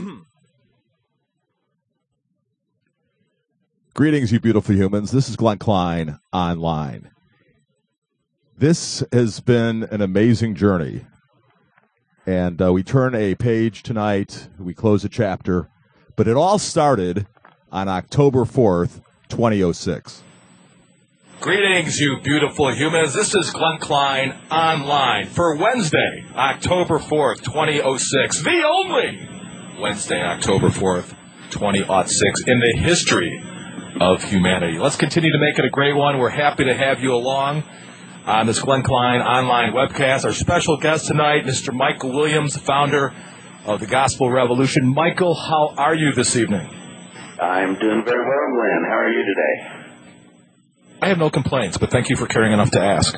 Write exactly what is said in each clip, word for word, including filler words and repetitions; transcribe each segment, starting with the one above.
Greetings, you beautiful humans. This is Glenn Klein online. This has been an amazing journey. And uh, we turn a page tonight. We close a chapter. But it all started on October fourth, twenty oh six. Greetings, you beautiful humans. This is Glenn Klein online for Wednesday, October fourth, twenty oh six. The only Wednesday, October fourth, twenty oh six in the history of humanity. Let's continue to make it a great one. We're happy to have you along on this Glenn Klein online webcast. Our special guest tonight, Mister Michael Williams, founder of the Gospel Revolution. Michael, how are you this evening? I'm doing very well, Glenn. How are you today? I have no complaints, but thank you for caring enough to ask.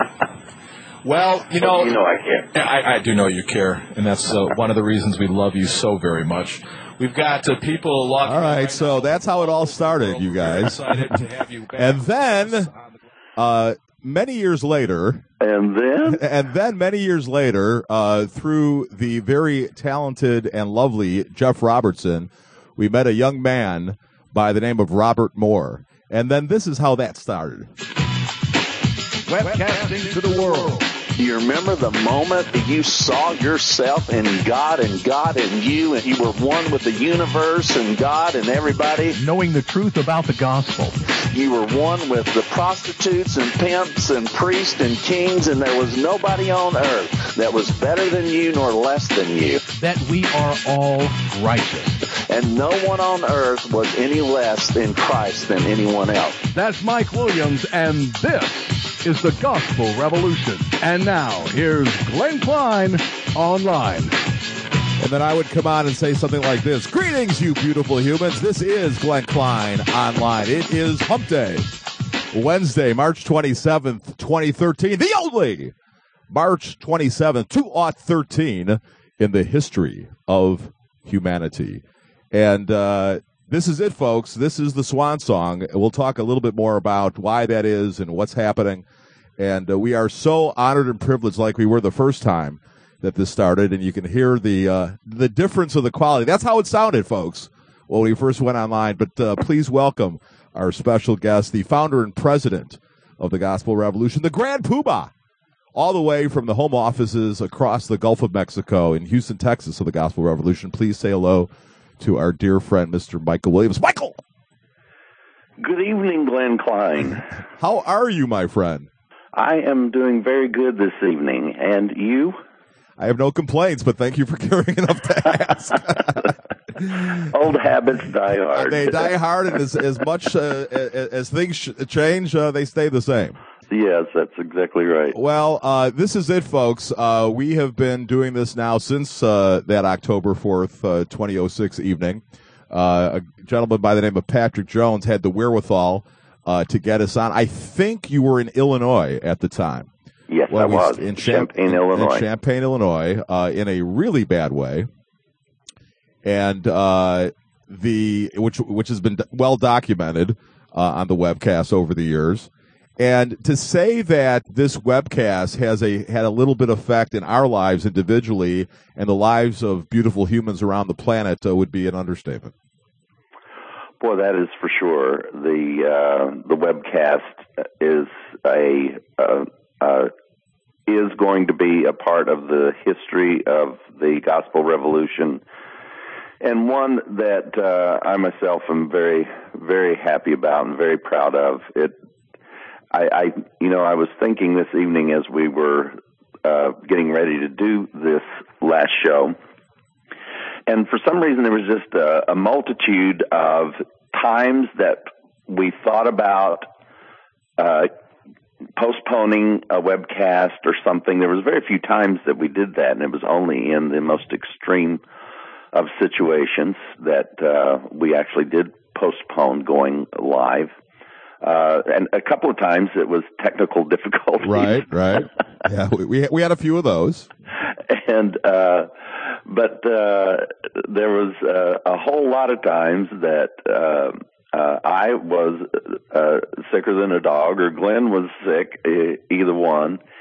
Well, you know, well, you know I care. I, I do know you care, and that's uh, one of the reasons we love you so very much. We've got uh, people logging. All right, right so now. that's how it all started, you guys. Excited to have you back. And then, uh, many years later, and then, and then many years later, uh, through the very talented and lovely Jeff Robertson, we met a young man by the name of Robert Moore. And then this is how that started. Webcasting to the world. Do you remember the moment that you saw yourself in God and God in you, and you were one with the universe and God and everybody? Knowing the truth about the gospel. You were one with the prostitutes and pimps and priests and kings, and there was nobody on earth that was better than you nor less than you. That we are all righteous. And no one on earth was any less in Christ than anyone else. That's Mike Williams, and this is the Gospel Revolution. And now, here's Glenn Klein online. And then I would come on and say something like this. Greetings, you beautiful humans. This is Glenn Klein online. It is Hump Day, Wednesday, March twenty-seventh, twenty thirteen. The only March twenty-seventh, twenty thirteen in the history of humanity. And uh, this is it, folks. This is the swan song. We'll talk a little bit more about why that is and what's happening. And uh, we are so honored and privileged, like we were the first time that this started. And you can hear the uh, the difference of the quality. That's how it sounded, folks, when we first went online. But uh, please welcome our special guest, the founder and president of the Gospel Revolution, the Grand Poobah, all the way from the home offices across the Gulf of Mexico in Houston, Texas, of the Gospel Revolution. Please say hello to our dear friend, Mister Michael Williams. Michael! Good evening, Glenn Klein. How are you, my friend? I am doing very good this evening. And you? I have no complaints, but thank you for caring enough to ask. Old habits die hard. They die hard, and as, as much uh, as, as things sh- change, uh, they stay the same. Yes, that's exactly right. Well, uh, this is it, folks. Uh, we have been doing this now since uh, that October fourth, uh, twenty oh six evening. Uh, a gentleman by the name of Patrick Jones had the wherewithal uh, to get us on. I think you were in Illinois at the time. Yes, well, I was. In Champaign, in, Illinois. In Champaign, Illinois, uh, in a really bad way. And uh, the which which has been well documented uh, on the webcast over the years. And to say that this webcast has a had a little bit of effect in our lives individually and the lives of beautiful humans around the planet uh, would be an understatement. Boy, that is for sure. The uh, the webcast is a uh, uh, is going to be a part of the history of the Gospel Revolution, and one that uh, I myself am very very happy about and very proud of. It. I, I, you know, I was thinking this evening as we were uh, getting ready to do this last show, and for some reason there was just a, a multitude of times that we thought about uh, postponing a webcast or something. There was very few times that we did that, and it was only in the most extreme of situations that uh, we actually did postpone going live. Uh, and a couple of times it was technical difficulties. Right, right. Yeah, we we had a few of those. And uh, but uh, there was uh, a whole lot of times that uh, uh, I was uh, sicker than a dog, or Glenn was sick, either one.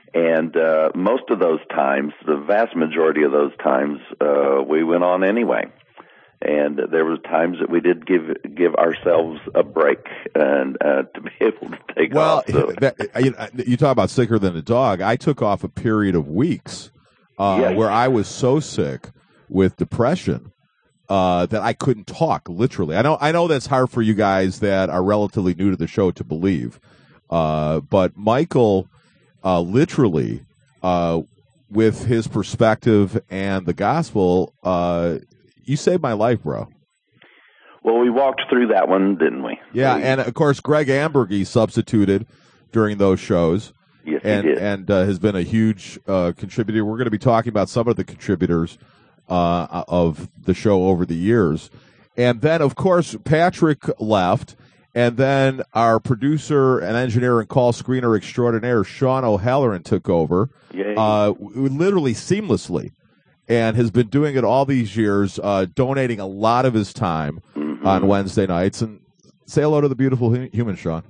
And uh, most of those times, the vast majority of those times, uh, we went on anyway. And there was times that we did give give ourselves a break and uh, to be able to take well, off. So. That, you, you talk about sicker than a dog. I took off a period of weeks uh, yes. where I was so sick with depression uh, that I couldn't talk. Literally, I know I know that's hard for you guys that are relatively new to the show to believe, uh, but Michael, uh, literally, uh, with his perspective and the gospel. Uh, You saved my life, bro. Well, we walked through that one, didn't we? Yeah, we, and of course, Greg Ambergy substituted during those shows. Yes, and, he did. And uh, has been a huge uh, contributor. We're going to be talking about some of the contributors uh, of the show over the years. And then, of course, Patrick left. And then our producer and engineer and call screener extraordinaire, Sean O'Halloran, took over. Yay. Uh, literally seamlessly. And has been doing it all these years, uh, donating a lot of his time mm-hmm. on Wednesday nights. And say hello to the beautiful hu- human, Sean.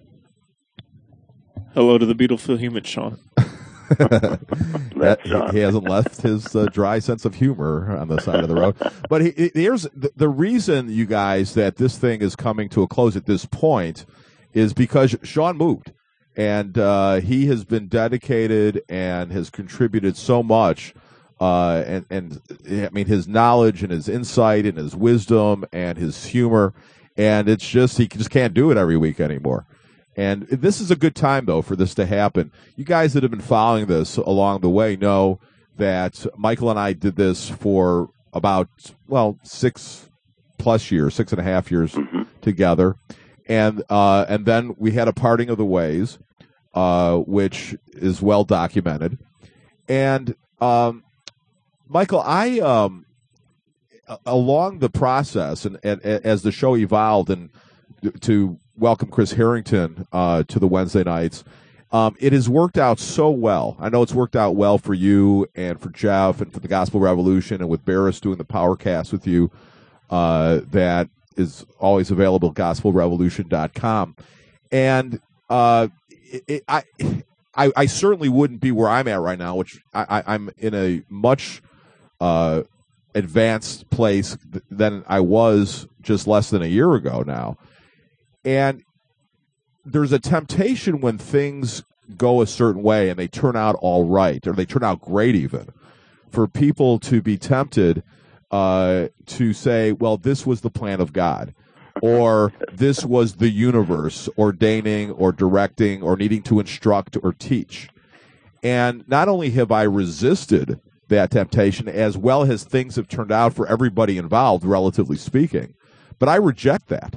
Hello to the beautiful human, Sean. that, he, he hasn't left his uh, dry sense of humor on the side of the road. But he, he, here's the, the reason, you guys, that this thing is coming to a close at this point is because Sean moved. And uh, he has been dedicated and has contributed so much. Uh, and, and I mean, his knowledge and his insight and his wisdom and his humor. And it's just, he just can't do it every week anymore. And this is a good time, though, for this to happen. You guys that have been following this along the way know that Michael and I did this for about, well, six plus years, six and a half years mm-hmm. together. And, uh, and then we had a parting of the ways, uh, which is well documented. And, um, Michael, I um, along the process and, and, and as the show evolved, and to welcome Chris Harrington uh, to the Wednesday nights, um, it has worked out so well. I know it's worked out well for you and for Jeff and for the Gospel Revolution, and with Barris doing the PowerCast with you. Uh, that is always available at gospel revolution dot com, and uh, it, it, I, I, I certainly wouldn't be where I'm at right now, which I, I, I'm in a much Uh, advanced place th- than I was just less than a year ago now. And there's a temptation when things go a certain way and they turn out all right, or they turn out great even, for people to be tempted uh, to say, well, this was the plan of God, or this was the universe ordaining or directing or needing to instruct or teach. And not only have I resisted that temptation, as well as things have turned out for everybody involved, relatively speaking, but I reject that.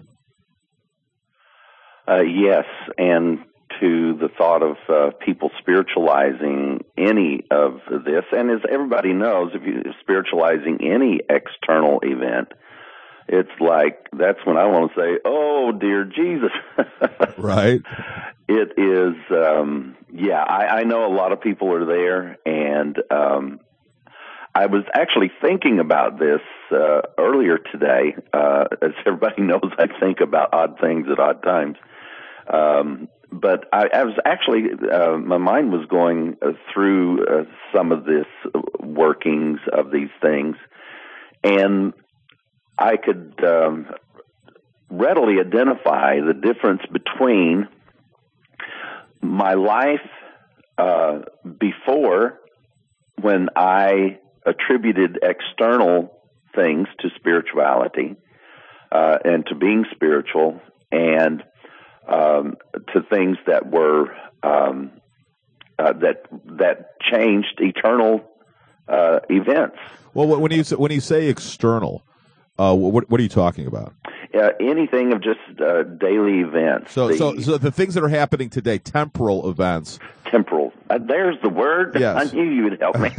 Uh, yes, and to the thought of uh, people spiritualizing any of this, and as everybody knows, if you're spiritualizing any external event, it's like, that's when I want to say, oh, dear Jesus. Right. It is, um, yeah, I, I know a lot of people are there, and um, I was actually thinking about this uh, earlier today. Uh, as everybody knows, I think about odd things at odd times. Um, but I, I was actually, uh, my mind was going uh, through uh, some of this workings of these things, and I could um, readily identify the difference between my life uh, before, when I attributed external things to spirituality uh, and to being spiritual, and um, to things that were um, uh, that that changed eternal uh, events. Well, when you when you say external, uh, what what are you talking about? Uh, anything of just uh, daily events. So, the, so, so the things that are happening today, temporal events. Temporal. Uh, there's the word. Yes. I knew you would help me.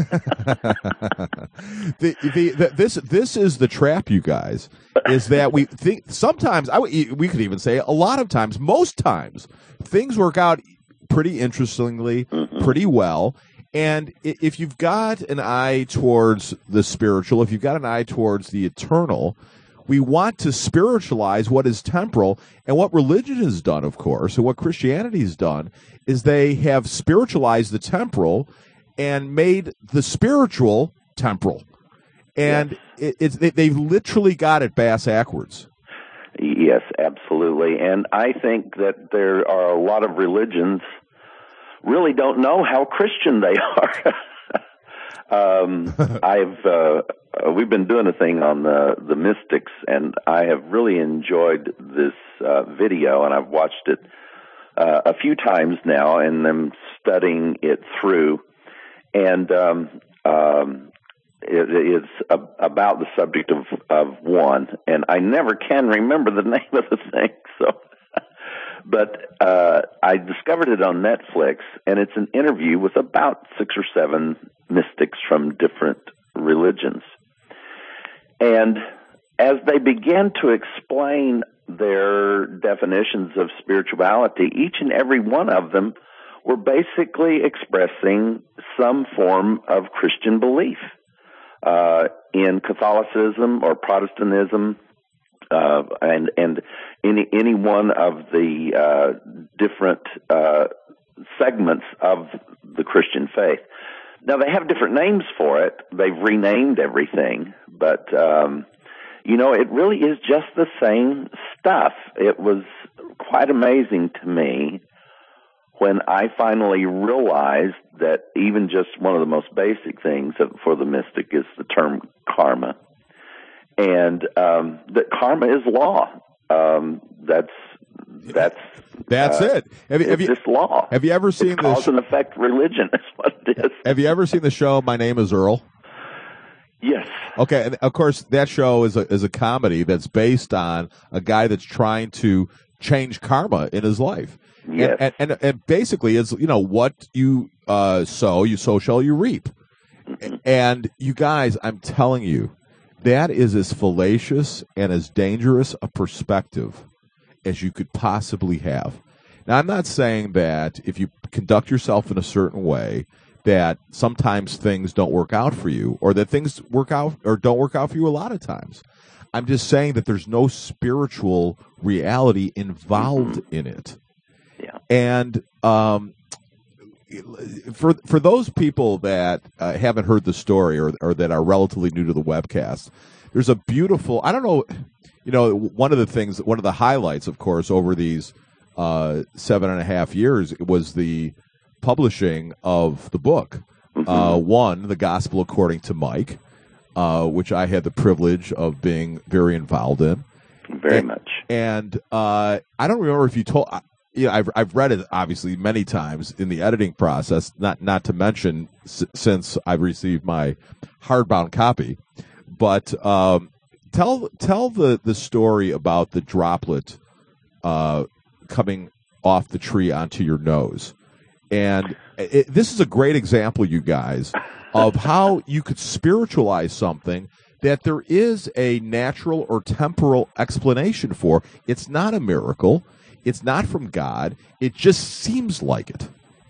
the, the, the, this this is the trap, you guys. Is that we think sometimes I we could even say a lot of times, most times, things work out pretty interestingly, mm-hmm. pretty well. And if you've got an eye towards the spiritual, if you've got an eye towards the eternal, we want to spiritualize what is temporal. And what religion has done, of course, and what Christianity has done, is they have spiritualized the temporal and made the spiritual temporal. And yes. it, it's they, they've literally got it bass backwards. Yes, absolutely. And I think that there are a lot of religions really don't know how Christian they are. um, I've uh, we've been doing a thing on the the mystics, and I have really enjoyed this uh, video, and I've watched it uh, a few times now, and I'm studying it through. And um, um, it is a, about the subject of, of one, and I never can remember the name of the thing. So, but uh, I discovered it on Netflix, and it's an interview with about six or seven mystics from different religions. And as they began to explain their definitions of spirituality, each and every one of them were basically expressing some form of Christian belief. Uh, in Catholicism or Protestantism, uh, and and any any one of the uh, different uh, segments of the Christian faith. Now they have different names for it. They've renamed everything, but um, you know, it really is just the same stuff. It was quite amazing to me when I finally realized that even just one of the most basic things for the mystic is the term karma, and um, that karma is law. Um, that's that's that's uh, it. Have you, have you, this law? Have you ever seen it's the cause and effect religion? Is what it is. Have you ever seen the show My Name Is Earl? Yes. Okay, and of course that show is a is a comedy that's based on a guy that's trying to change karma in his life. Yes. And, and, and basically, it's, you know, what you uh, sow, you so shall you reap. Mm-hmm. And you guys, I'm telling you, that is as fallacious and as dangerous a perspective as you could possibly have. Now, I'm not saying that if you conduct yourself in a certain way, that sometimes things don't work out for you, or that things work out or don't work out for you a lot of times. I'm just saying that there's no spiritual reality involved mm-hmm. in it. Yeah. And um, for for those people that uh, haven't heard the story or or that are relatively new to the webcast, there's a beautiful, I don't know, you know, one of the things, one of the highlights, of course, over these uh, seven and a half years was the publishing of the book. Mm-hmm. Uh, one, The Gospel According to Mike, uh, which I had the privilege of being very involved in. Very and, much. And uh, I don't remember if you told... Yeah, I've I've read it obviously many times in the editing process. Not not to mention s- since I've received my hardbound copy. But um, tell tell the, the story about the droplet uh, coming off the tree onto your nose, and it, this is a great example, you guys, of how you could spiritualize something that there is a natural or temporal explanation for. It's not a miracle. It's not from God. It just seems like it.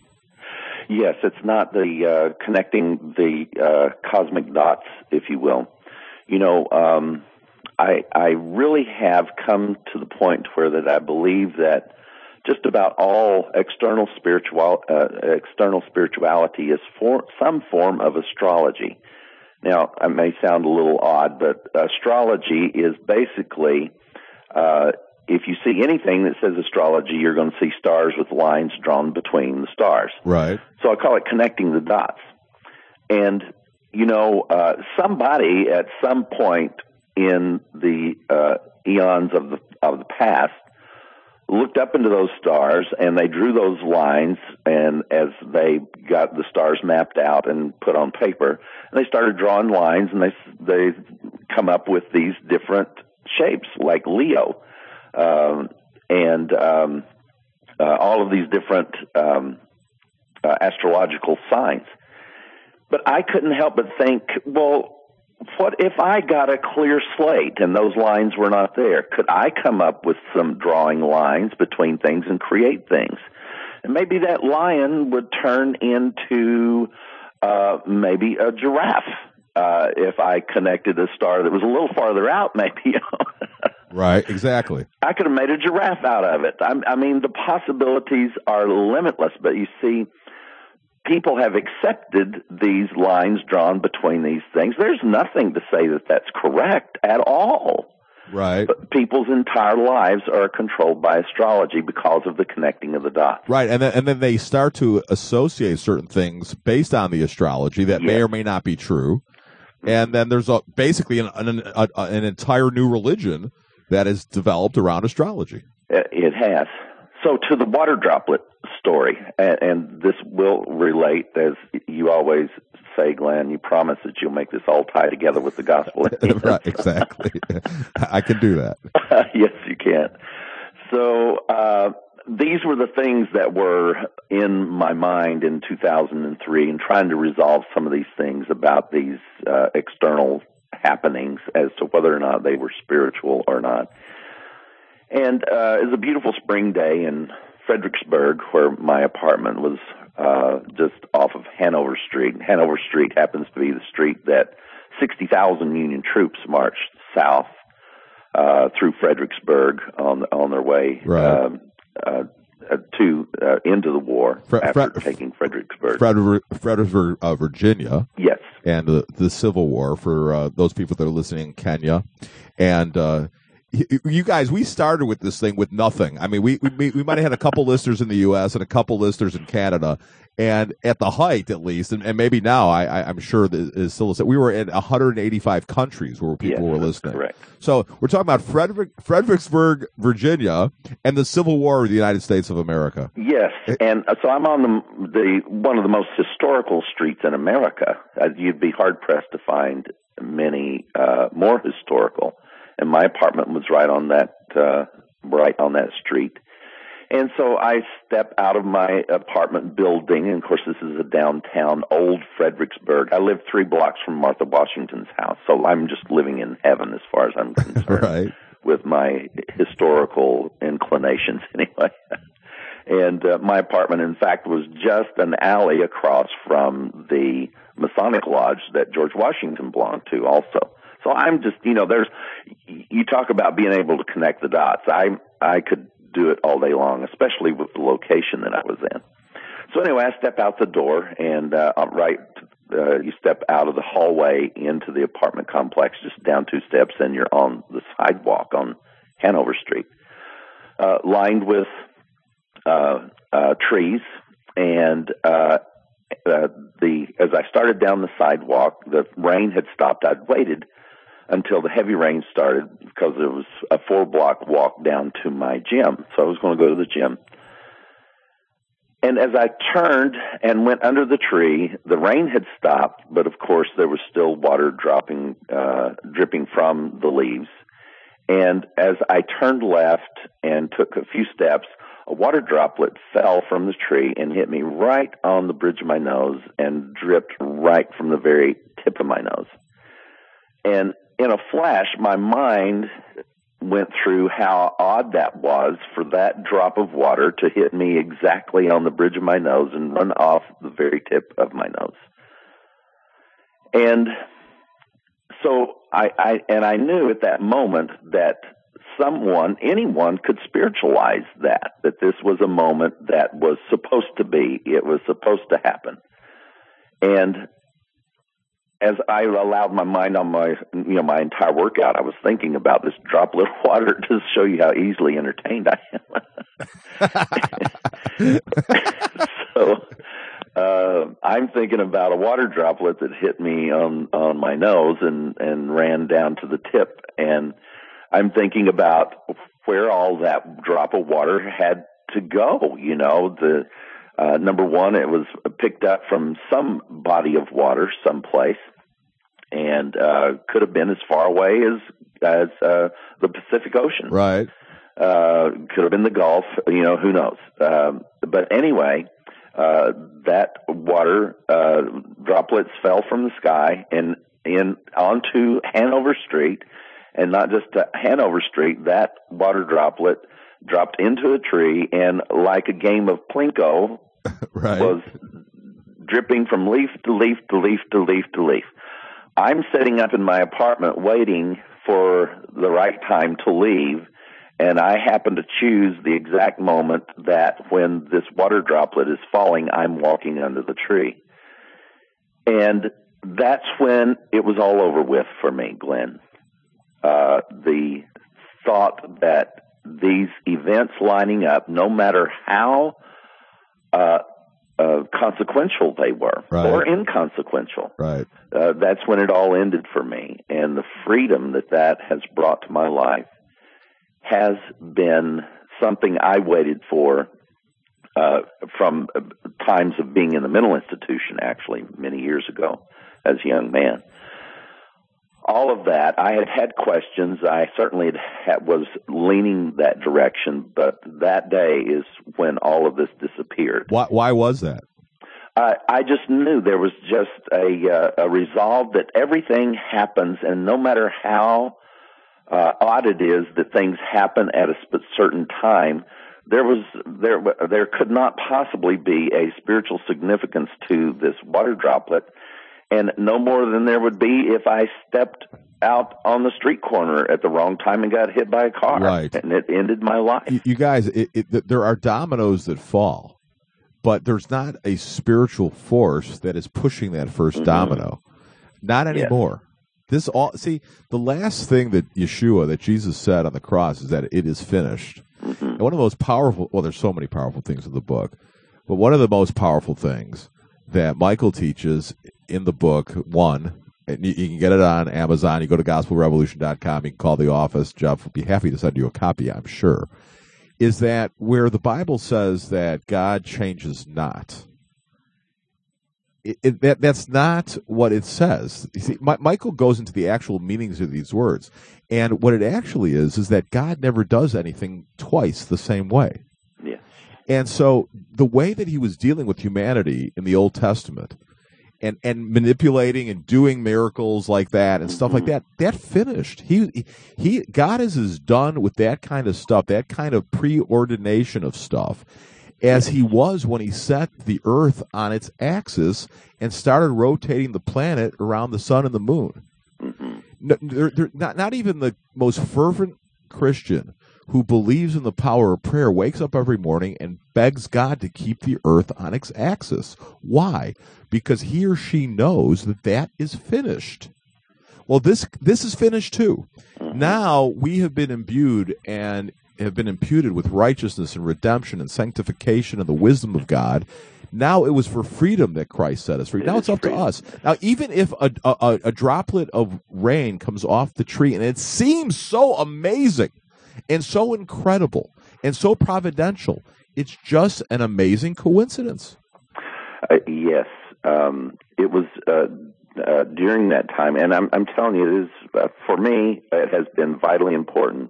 Yes, it's not the uh, connecting the uh, cosmic dots, if you will. You know, um, I I really have come to the point where that I believe that just about all external spiritual uh, external spirituality is for some form of astrology. Now, it may sound a little odd, but astrology is basically uh, if you see anything that says astrology, you're going to see stars with lines drawn between the stars. Right. So I call it connecting the dots. And, you know, uh, somebody at some point in the uh, eons of the of the past looked up into those stars, and they drew those lines, and as they got the stars mapped out and put on paper, and they started drawing lines, and they they come up with these different shapes, like Leo. Um, and um, uh, all of these different um, uh, astrological signs. But I couldn't help but think, well, what if I got a clear slate and those lines were not there? Could I come up with some drawing lines between things and create things? And maybe that lion would turn into uh, maybe a giraffe. uh, if I connected a star that was a little farther out, maybe. Right, exactly. I could have made a giraffe out of it. I, I mean, the possibilities are limitless, but you see, people have accepted these lines drawn between these things. There's nothing to say that that's correct at all. Right. But people's entire lives are controlled by astrology because of the connecting of the dots. Right, and then and then they start to associate certain things based on the astrology that Yes. may or may not be true, and then there's a basically an an, a, an entire new religion that is developed around astrology. It has. So to the water droplet story, and, and this will relate, as you always say, Glenn, you promise that you'll make this all tie together with the gospel. Right, exactly. I can do that. Yes, you can. So uh, these were the things that were in my mind in two thousand three, and trying to resolve some of these things about these uh, external happenings as to whether or not they were spiritual or not. And uh, it was a beautiful spring day in Fredericksburg, where my apartment was uh, just off of Hanover Street. Hanover Street happens to be the street that sixty thousand Union troops marched south uh, through Fredericksburg on on their way Right. um, uh, uh, to uh, into the war Fre- after Fre- taking Fredericksburg. Frederick, Fredericksburg, uh, Virginia, Yes. and the, the Civil War for uh, those people that are listening in Kenya. And uh, y- you guys, we started with this thing with nothing. I mean, we we, we might have had a couple listeners in the U S and a couple listeners in Canada. And at the height, at least, and, and maybe now, I, I, I'm sure that is still, we were in one hundred eighty-five countries where people Yes, were that's listening. correct. So we're talking about Frederick, Fredericksburg, Virginia, and the Civil War of the United States of America. Yes, and uh, so I'm on the the one of the most historical streets in America. Uh, you'd be hard pressed to find many uh, more historical, and my apartment was right on that uh, right on that street. And so I step out of my apartment building, and of course this is a downtown old Fredericksburg. I live three blocks from Martha Washington's house, so I'm just living in heaven as far as I'm concerned. Right. With my historical inclinations anyway. And uh, my apartment, in fact, was just an alley across from the Masonic Lodge that George Washington belonged to also. So I'm just, you know, there's, you talk about being able to connect the dots. I I could do it all day long, especially with the location that I was in. So anyway, I step out the door, and uh, right, uh, you step out of the hallway into the apartment complex, just down two steps, and you're on the sidewalk on Hanover Street, uh, lined with uh, uh, trees. And uh, uh, the as I started down the sidewalk, the rain had stopped. I'd waited until the heavy rain started because it was a four-block walk down to my gym. So I was going to go to the gym. And as I turned and went under the tree, the rain had stopped, but of course there was still water dropping, uh, dripping from the leaves. And as I turned left and took a few steps, a water droplet fell from the tree and hit me right on the bridge of my nose and dripped right from the very tip of my nose. And in a flash, my mind went through how odd that was for that drop of water to hit me exactly on the bridge of my nose and run off the very tip of my nose. And so I, I and I knew at that moment that someone, anyone could spiritualize that, that this was a moment that was supposed to be, it was supposed to happen. And as I allowed my mind on my, you know, my entire workout, I was thinking about this droplet of water to show you how easily entertained I am. So uh, I'm thinking about a water droplet that hit me on, on my nose and, and ran down to the tip. And I'm thinking about where all that drop of water had to go. You know, the uh, number one, it was picked up from some body of water someplace, and uh, could have been as far away as as uh, the Pacific Ocean. Right. Uh, could have been the Gulf. You know, who knows? Um, but anyway, uh, that water uh, droplets fell from the sky and in onto Hanover Street. And not just to Hanover Street, that water droplet dropped into a tree and, like a game of Plinko, Right. was dripping from leaf to leaf to leaf to leaf to leaf. I'm sitting up in my apartment waiting for the right time to leave, and I happen to choose the exact moment that when this water droplet is falling, I'm walking under the tree. And that's when it was all over with for me, Glenn. Uh, the thought that these events lining up, no matter how uh, uh, consequential they were, right. or inconsequential, right. uh, that's when it all ended for me. And the freedom that that has brought to my life has been something I waited for uh, from times of being in the mental institution, actually, many years ago as a young man. All of that, I had had questions. I certainly had, was leaning that direction, but that day is when all of this disappeared. Why, why was that? Uh, I just knew there was just a, uh, a resolve that everything happens, and no matter how uh, odd it is that things happen at a sp- certain time, there was there there could not possibly be a spiritual significance to this water droplet. And no more than there would be if I stepped out on the street corner at the wrong time and got hit by a car. Right. And it ended my life. You, you guys, it, it, there are dominoes that fall, but there's not a spiritual force that is pushing that first mm-hmm. domino. Not anymore. Yes. This all see, the last thing that Yeshua, that Jesus said on the cross is that it is finished. Mm-hmm. And one of the most powerful, well, there's so many powerful things in the book, but one of the most powerful things that Michael teaches in the book, one, and you, you can get it on Amazon. You go to gospel revolution dot com. You can call the office. Jeff will be happy to send you a copy, I'm sure. Is that where the Bible says that God changes not? It, it, that, that's not what it says. You see, My, Michael goes into the actual meanings of these words. And what it actually is, is that God never does anything twice the same way. Yeah. And so the way that he was dealing with humanity in the Old Testament and, and manipulating and doing miracles like that and stuff like that, that finished. He he God is as done with that kind of stuff, that kind of preordination of stuff, as he was when he set the earth on its axis and started rotating the planet around the sun and the moon. No, they're, they're not, not even the most fervent Christian who believes in the power of prayer wakes up every morning and begs God to keep the earth on its axis. Why? Because he or she knows that that is finished. Well, this this is finished too. Now we have been imbued and have been imputed with righteousness and redemption and sanctification and the wisdom of God. Now it was for freedom that Christ set us free. Now it's up to us. Now, even if a, a, a droplet of rain comes off the tree and it seems so amazing and so incredible and so providential, it's just an amazing coincidence. Uh, yes. Um, it was uh, uh, during that time, and I'm, I'm telling you, it is, uh, for me, it has been vitally important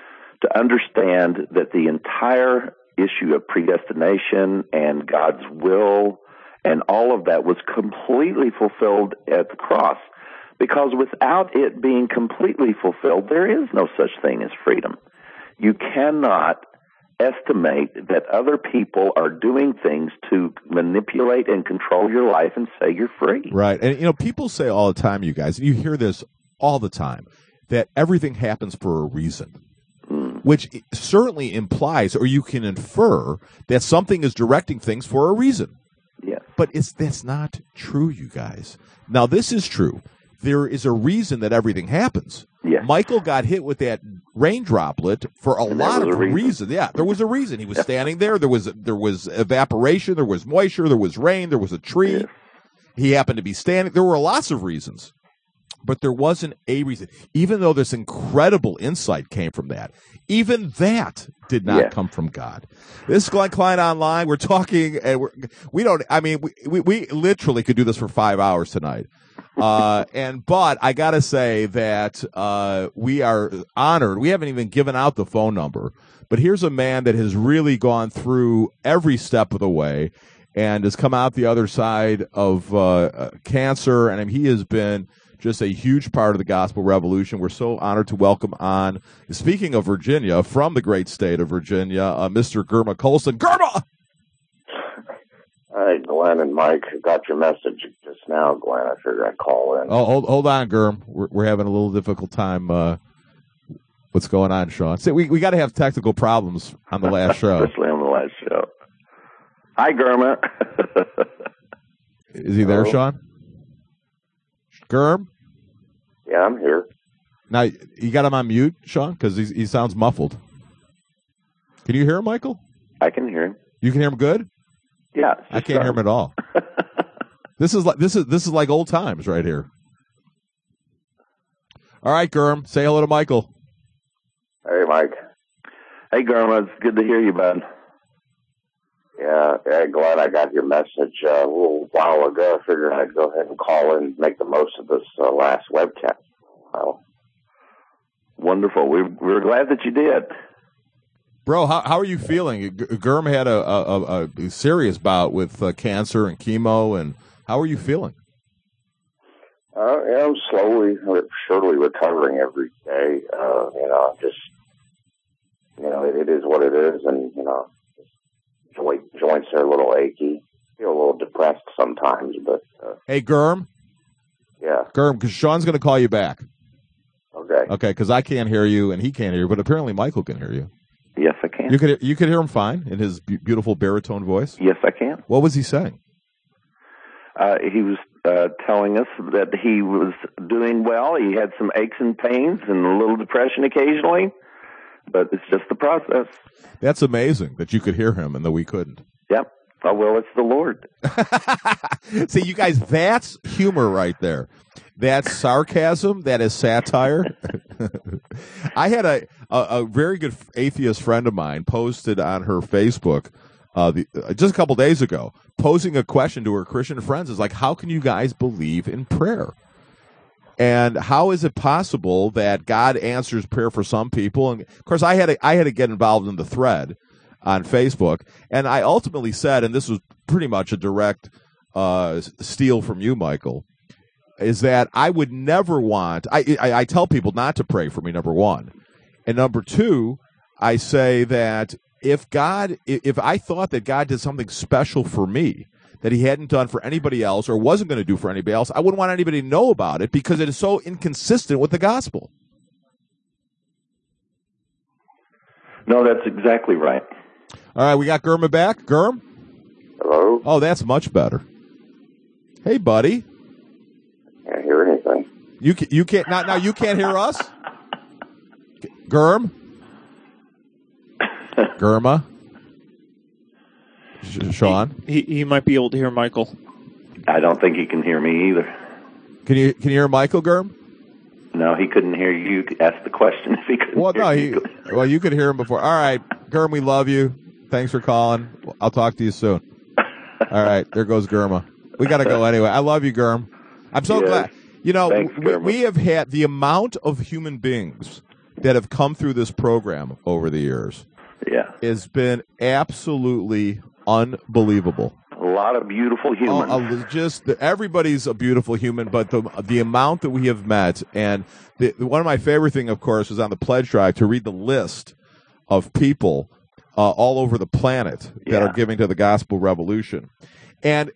to understand that the entire issue of predestination and God's will and all of that was completely fulfilled at the cross. Because without it being completely fulfilled, there is no such thing as freedom. You cannot estimate that other people are doing things to manipulate and control your life and say you're free. Right. And, you know, people say all the time, you guys, and you hear this all the time, that everything happens for a reason. Which certainly implies, or you can infer, that something is directing things for a reason. Yes. But it's that's not true, you guys. Now, this is true. There is a reason that everything happens. Yes. Michael got hit with that rain droplet for a and lot of reason. reasons. Yeah, there was a reason. He was standing there. There was there was evaporation. There was moisture. There was rain. There was a tree. Yes. He happened to be standing. There were lots of reasons. But there wasn't a reason. Even though this incredible insight came from that, even that did not yeah. come from God. This is Glenn Klein Online. We're talking, and we're, we don't, I mean, we, we, we literally could do this for five hours tonight. Uh, and, but I got to say that uh, we are honored. We haven't even given out the phone number. But here's a man that has really gone through every step of the way and has come out the other side of uh, cancer. And I mean, he has been just a huge part of the gospel revolution. We're so honored to welcome on, speaking of Virginia, from the great state of Virginia, uh, Mister Germa Colson. Germa! Hey, Glenn and Mike, I got your message just now, Glenn. I figured I'd call in. Oh, hold, hold on, Germ. We're, we're having a little difficult time. Uh, what's going on, Sean? See, we we got to have technical problems on the last show. Especially on the last show. Hi, Germa. Is he there, Hello? Sean? Germ? Yeah, I'm here. Now, you got him on mute, Sean? Because he sounds muffled. Can you hear him, Michael? I can hear him. You can hear him good? Yeah. I can't hear him at all. This is like this is this is like old times right here. All right, Germ, say hello to Michael. Hey, Mike. Hey, Germa. It's good to hear you, bud. Yeah, yeah, Glenn, I got your message uh, a little while ago. I figured I'd go ahead and call in and make the most of this uh, last webcast. Well, wonderful. We're, we're glad that you did. Bro, how how are you feeling? G- Germ had a, a, a serious bout with uh, cancer and chemo, and how are you feeling? Uh, yeah, I'm slowly, surely recovering every day. Uh, you know, just, you know, it, it is what it is, and, you know, joint, joints are a little achy. Feel a little depressed sometimes, but... Uh, hey, Germ? Yeah. Germ, because Sean's going to call you back. Okay. Okay, because I can't hear you, and he can't hear you, but apparently Michael can hear you. Yes, I can. You could you could hear him fine in his b- beautiful baritone voice? Yes, I can. What was he saying? Uh, he was uh, telling us that he was doing well. He had some aches and pains and a little depression occasionally, but it's just the process. That's amazing that you could hear him and that we couldn't. Yep. Oh, well, it's the Lord. See, you guys, that's humor right there. That's sarcasm. That is satire. I had a, a, a very good atheist friend of mine posted on her Facebook uh, the, uh, just a couple days ago, posing a question to her Christian friends. Is like, how can you guys believe in prayer? And how is it possible that God answers prayer for some people? And of course, I had to, I had to get involved in the thread on Facebook, and I ultimately said, and this was pretty much a direct uh, steal from you, Michael, is that I would never want, I, I, I tell people not to pray for me, number one. And number two, I say that if God, if I thought that God did something special for me that he hadn't done for anybody else or wasn't going to do for anybody else, I wouldn't want anybody to know about it because it is so inconsistent with the gospel. No, that's exactly right. All right, we got Germa back. Germ? Hello? Oh, that's much better. Hey, buddy. Can't hear anything. You can, you can't now. Now you can't hear us. Germ, Germa, Sh- Sean. He he might be able to hear Michael. I don't think he can hear me either. Can you can you hear Michael, Germ? No, he couldn't hear you. Ask the question if he couldn't Well, hear no, you. he. Well, you could hear him before. All right, Germ, we love you. Thanks for calling. I'll talk to you soon. All right, there goes Germa. We got to go anyway. I love you, Germ. I'm so Yes. glad. You know, Thanks, we, Germa. we have had the amount of human beings that have come through this program over the years Yeah. has been absolutely unbelievable. A lot of beautiful humans. Oh, uh, just everybody's a beautiful human, but the the amount that we have met, and the, one of my favorite thing, of course, was on the pledge drive to read the list of people uh, all over the planet that Yeah. are giving to the gospel revolution. And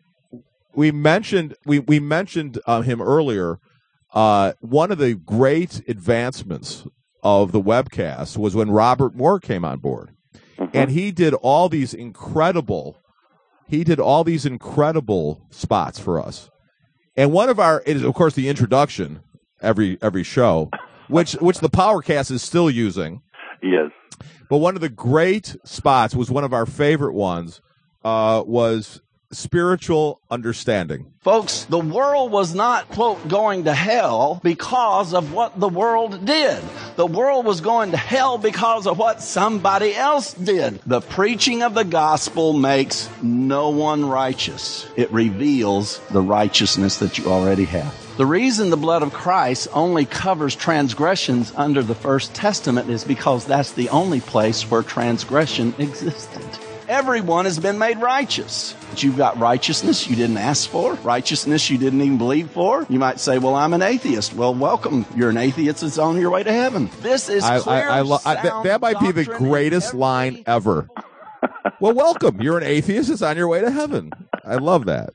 we mentioned we we mentioned uh, him earlier. Uh, one of the great advancements of the webcast was when Robert Moore came on board, Mhm. and he did all these incredible. He did all these incredible spots for us, and one of our it is of course the introduction every every show, which which the Powercast is still using. Yes. But one of the great spots was one of our favorite ones uh, was spiritual understanding. Folks, the world was not, quote, going to hell because of what the world did. The world was going to hell because of what somebody else did. The preaching of the gospel makes no one righteous. It reveals the righteousness that you already have. The reason the blood of Christ only covers transgressions under the First Testament is because that's the only place where transgression existed. Everyone has been made righteous. But you've got righteousness you didn't ask for, righteousness you didn't even believe for. You might say, well, I'm an atheist. Well, welcome. You're an atheist that's on your way to heaven. This is I, clear, I, I, lo- I, that, sound that might be the doctrine in greatest every- line ever. Well, welcome. You're an atheist. It's on your way to heaven. I love that.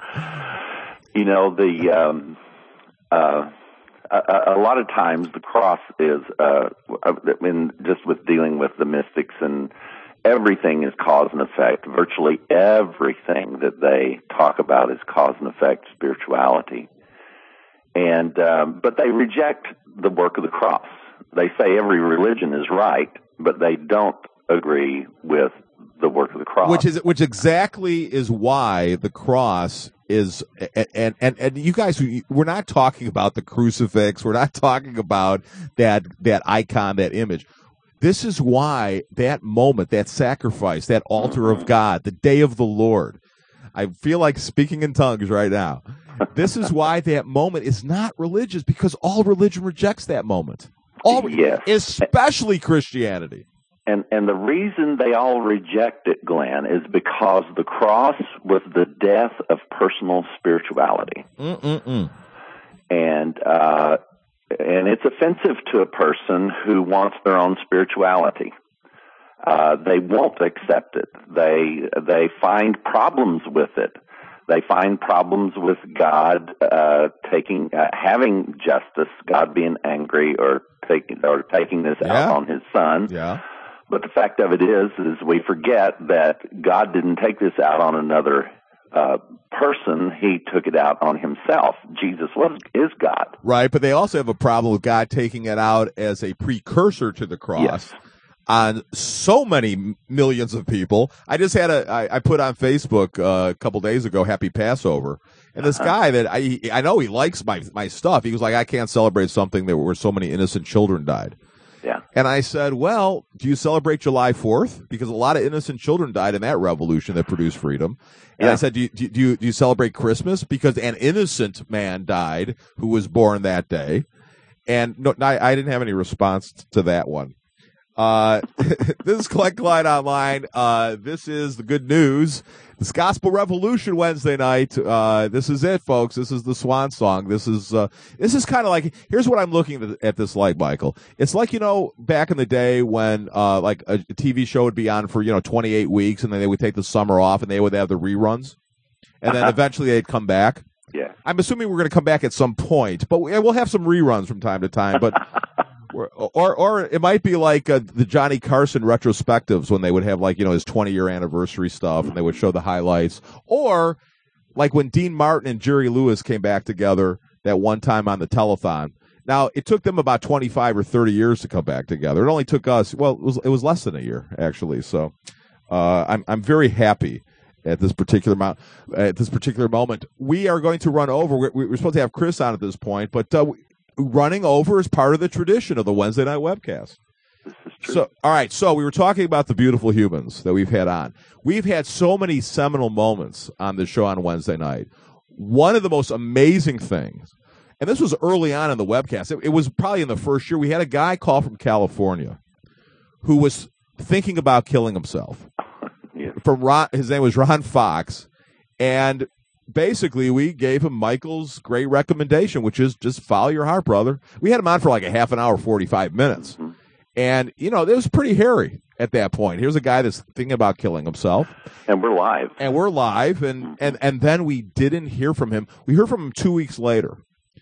You know, the um, uh, a, a lot of times the cross is, uh, I mean, just with dealing with the mystics, and everything is cause and effect. Virtually everything that they talk about is cause and effect spirituality. And um, but they reject the work of the cross. They say every religion is right, but they don't agree with the work of the cross. Which is which exactly is why the cross is, and and and you guys, we're not talking about the crucifix. We're not talking about that that icon, that image. This is why that moment, that sacrifice, that altar of God, the day of the Lord. I feel like speaking in tongues right now. This is why that moment is not religious, because all religion rejects that moment. All, yes. Especially Christianity. And and the reason they all reject it, Glenn, is because the cross was the death of personal spirituality. Mm-mm-mm. And uh, and it's offensive to a person who wants their own spirituality. Uh, they won't accept it. They they find problems with it. They find problems with God uh, taking uh, having justice, God being angry or taking or taking this yeah. out on His Son. Yeah. But the fact of it is, is we forget that God didn't take this out on another uh, person. He took it out on Himself. Jesus was is God. Right, but they also have a problem with God taking it out as a precursor to the cross. Yes. On so many millions of people. I just had a, I, I put on Facebook uh, a couple days ago, Happy Passover. And this uh-huh. guy that I, I know he likes my, my stuff. He was like, I can't celebrate something that where so many innocent children died. Yeah. And I said, well, do you celebrate July fourth? Because a lot of innocent children died in that revolution that produced freedom. And yeah. I said, do you, do you, do you celebrate Christmas? Because an innocent man died who was born that day. And no, I, I didn't have any response to that one. Uh, this is Glenn Klein Online. Uh, this is the good news. This Gospel Revolution Wednesday night. Uh, this is it, folks. This is the swan song. This is, uh, this is kind of like, here's what I'm looking at this like, Michael. It's like, you know, back in the day when, uh, like a, a T V show would be on for, you know, twenty-eight weeks and then they would take the summer off and they would have the reruns. And then eventually they'd come back. Yeah. I'm assuming we're going to come back at some point, but we, we'll have some reruns from time to time, but. Or, or or it might be like uh, the Johnny Carson retrospectives when they would have, like, you know, his twenty-year anniversary stuff and they would show the highlights. Or like when Dean Martin and Jerry Lewis came back together that one time on the telethon. Now, it took them about twenty-five or thirty years to come back together. It only took us, well, it was, it was less than a year, actually. So uh, I'm I'm very happy at this particular mo- at this particular moment. We are going to run over. We're, we're supposed to have Chris on at this point, but uh, we, running over is part of the tradition of the Wednesday night webcast. This is true. So, all right. So we were talking about the beautiful humans that we've had on. We've had so many seminal moments on the show on Wednesday night. One of the most amazing things, and this was early on in the webcast. It, it was probably in the first year. We had a guy call from California who was thinking about killing himself. Yeah. From Ron, his name was Ron Fox, and basically, we gave him Michael's great recommendation, which is just follow your heart, brother. We had him on for like a half an hour, forty-five minutes. Mm-hmm. And, you know, it was pretty hairy at that point. Here's a guy that's thinking about killing himself. And we're live. And we're live. And, mm-hmm. and, and then we didn't hear from him. We heard from him two weeks later.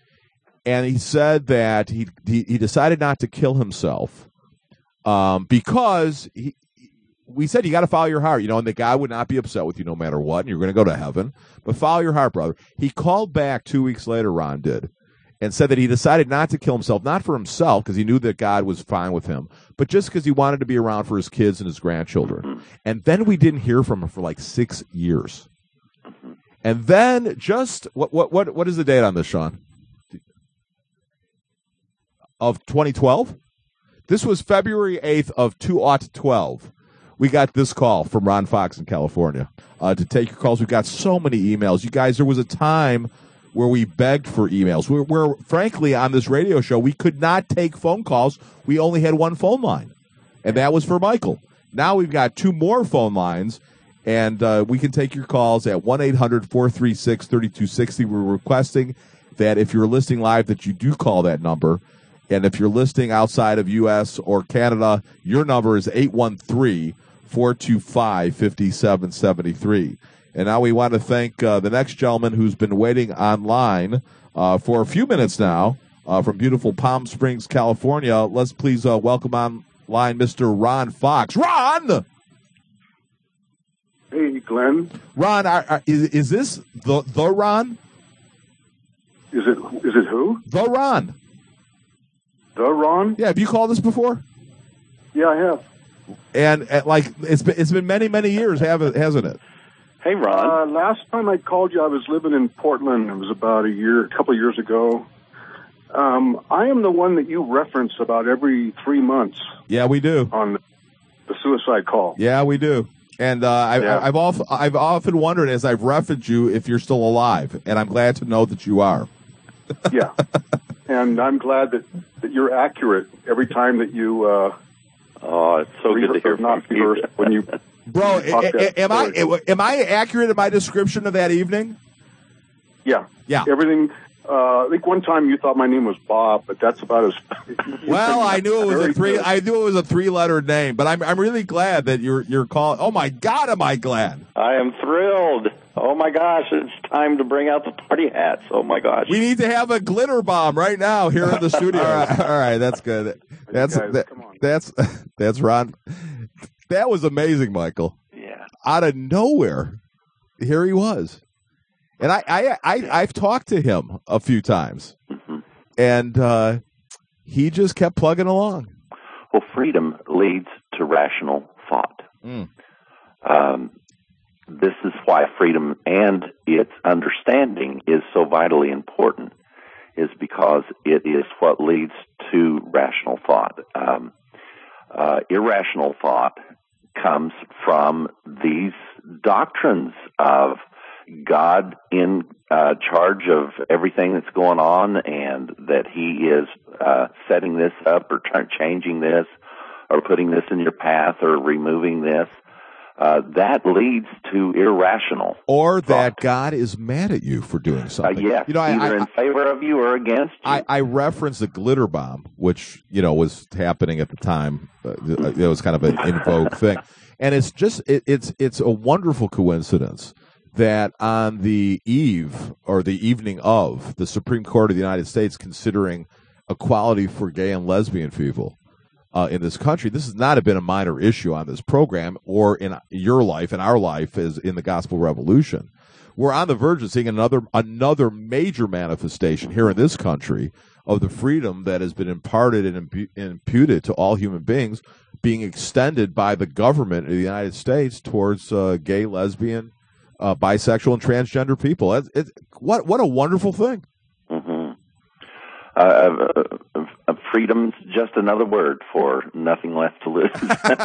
And he said that he he, he decided not to kill himself um, because he, we said you got to follow your heart, you know, and the guy would not be upset with you no matter what, and you're going to go to heaven. But follow your heart, brother. He called back two weeks later, Ron did, and said that he decided not to kill himself, not for himself, because he knew that God was fine with him, but just because he wanted to be around for his kids and his grandchildren. Mm-hmm. And then we didn't hear from him for like six years. Mm-hmm. And then just, what what what what is the date on this, Sean? Of twenty twelve? This was February eighth of two thousand twelve. We got this call from Ron Fox in California uh, to take your calls. We got so many emails. You guys, there was a time where we begged for emails. Where, where, frankly, on this radio show, we could not take phone calls. We only had one phone line, and that was for Michael. Now we've got two more phone lines, and uh, we can take your calls at one eight hundred four three six three two six zero. We're requesting that if you're listening live that you do call that number. And if you're listening outside of U S or Canada, your number is eight one three, four two five, five seven seven three. And now we want to thank uh, the next gentleman who's been waiting online uh, for a few minutes now uh, from beautiful Palm Springs, California. Let's please uh, welcome online Mister Ron Fox. Ron! Hey, Glenn. Ron, are, are, is, is this the the Ron? Is it is it who? The Ron. The Ron? Yeah, have you called us before? Yeah, I have. And, and like it's been it's been many many years, haven't hasn't it? Hey, Ron. Uh, last time I called you, I was living in Portland. It was about a year, a couple of years ago. Um, I am the one that you reference about every three months Yeah, we do. on the suicide call. Yeah, we do. And uh, I, Yeah. I, I've often I've often wondered as I've referenced you if you're still alive, and I'm glad to know that you are. Yeah. And I'm glad that, that you're accurate every time that you uh, Oh, it's so good to hear not from you. reverse when you Bro, you talk a- that a- am I story. am I accurate in my description of that evening? Yeah. Yeah. Everything. Uh, I think one time you thought my name was Bob, but that's about as. Well, I knew it was a Very three. good. I knew it was a three-lettered name, but I'm I'm really glad that you're you're calling. Oh my God, am I glad? I am thrilled. Oh, my gosh, it's time to bring out the party hats. Oh, my gosh. We need to have a glitter bomb right now here in the studio. all, right, all right, that's good. That's guys, that, come on. that's that's Ron. That was amazing, Michael. Yeah. Out of nowhere, here he was, and I I, I I've talked to him a few times, Mm-hmm. and uh, he just kept plugging along. Well, freedom leads to rational thought. Mm. Um, this is why freedom and its understanding is so vitally important, is because it is what leads to rational thought. Um, uh, irrational thought comes from these doctrines of God in uh, charge of everything that's going on, and that He is uh, setting this up or t- changing this or putting this in your path or removing this. Uh, that leads to irrational. Or that thought. God is mad at you for doing Uh, something. yes, you know, I, either I, in favor of you or against you. I, I referenced the glitter bomb, which you know was happening at the time. Uh, it was kind of an in vogue thing, and it's just it, it's it's a wonderful coincidence that on the eve or the evening of the Supreme Court of the United States considering equality for gay and lesbian people uh, in this country, this has not been a minor issue on this program or in your life and our life as in the Gospel Revolution. We're on the verge of seeing another another major manifestation here in this country of the freedom that has been imparted and impu- imputed to all human beings being extended by the government of the United States towards uh, gay, lesbian, uh, bisexual, and transgender people. It's, it's, what what a wonderful thing. Mm-hmm. Uh, uh, uh, freedom's just another word for nothing left to lose.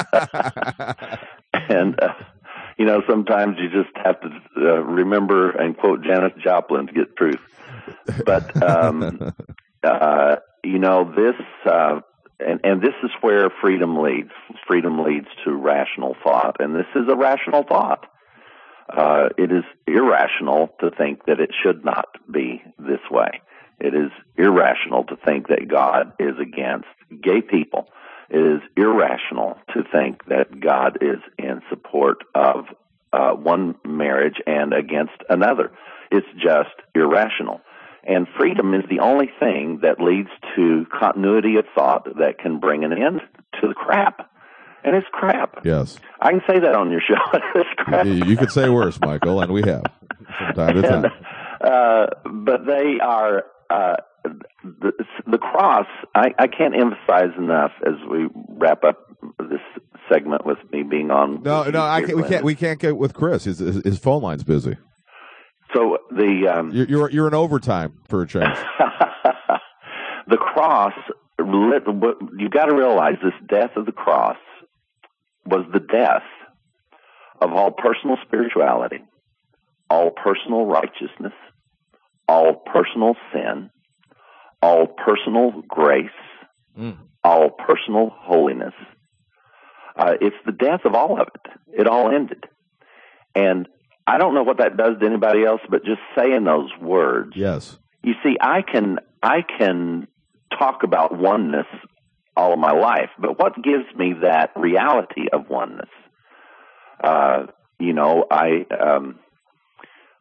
and, uh, you know, sometimes you just have to uh, remember and quote Janis Joplin to get truth. But, um, uh, you know, this, uh, and, and this is where freedom leads. Freedom leads to rational thought. And this is a rational thought. Uh, it is irrational to think that it should not be this way. It is irrational to think that God is against gay people. It is irrational to think that God is in support of uh, one marriage and against another. It's just irrational. And freedom is the only thing that leads to continuity of thought that can bring an end to the crap. And it's crap. Yes. I can say that on your show. It's crap. You, you could say worse, Michael, and we have from time to time. And, uh, but they are... Uh, the, the cross, I, I can't emphasize enough as we wrap up this segment with me being on. No, no, I can't, we can't. We can't get with Chris. His, his, his phone line's busy. So the um, you're, you're you're in overtime for a change. The cross. You got to realize this death of the cross was the death of all personal spirituality, all personal righteousness, all personal sin, all personal grace, mm. all personal holiness. Uh, it's the death of all of it. It all ended. And I don't know what that does to anybody else, but just saying those words. Yes. You see, I can I can talk about oneness all of my life, but what gives me that reality of oneness? Uh, you know, I um,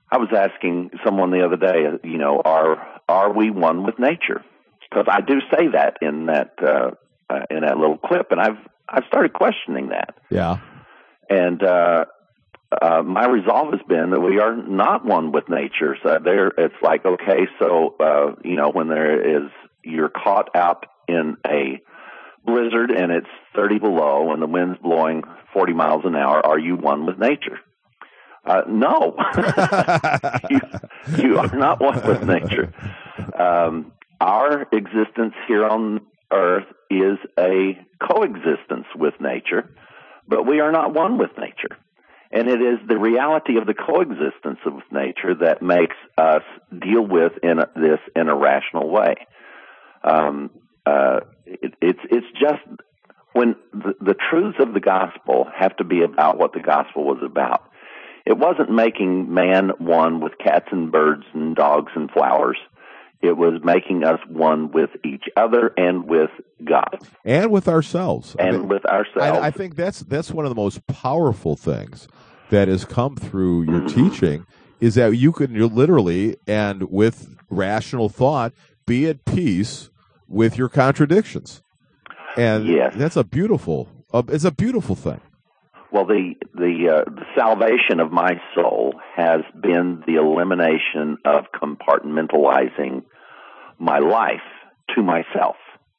I was asking someone the other day, you know, are are we one with nature? Because I do say that in that uh, uh, in that little clip, and I've I've started questioning that. Yeah. And uh, uh, my resolve has been that we are not one with nature. So there, it's like, okay, so uh, you know, when there is, you're caught out in a blizzard and it's thirty below and the wind's blowing forty miles an hour, are you one with nature? Uh, no, you, you are not one with nature. Um, our existence here on Earth is a coexistence with nature, but we are not one with nature. And it is the reality of the coexistence of nature that makes us deal with in a, this in a rational way. Um, uh, it, it's it's just when the, the truths of the gospel have to be about what the gospel was about. It wasn't making man one with cats and birds and dogs and flowers. It was making us one with each other and with God. And with ourselves. And I mean, with ourselves. I, I think that's that's one of the most powerful things that has come through your mm-hmm. teaching, is that you can you're literally, and with rational thought, be at peace with your contradictions. And yes. that's a beautiful, uh, it's a beautiful thing. Well, the the, uh, the salvation of my soul has been the elimination of compartmentalizing my life to myself.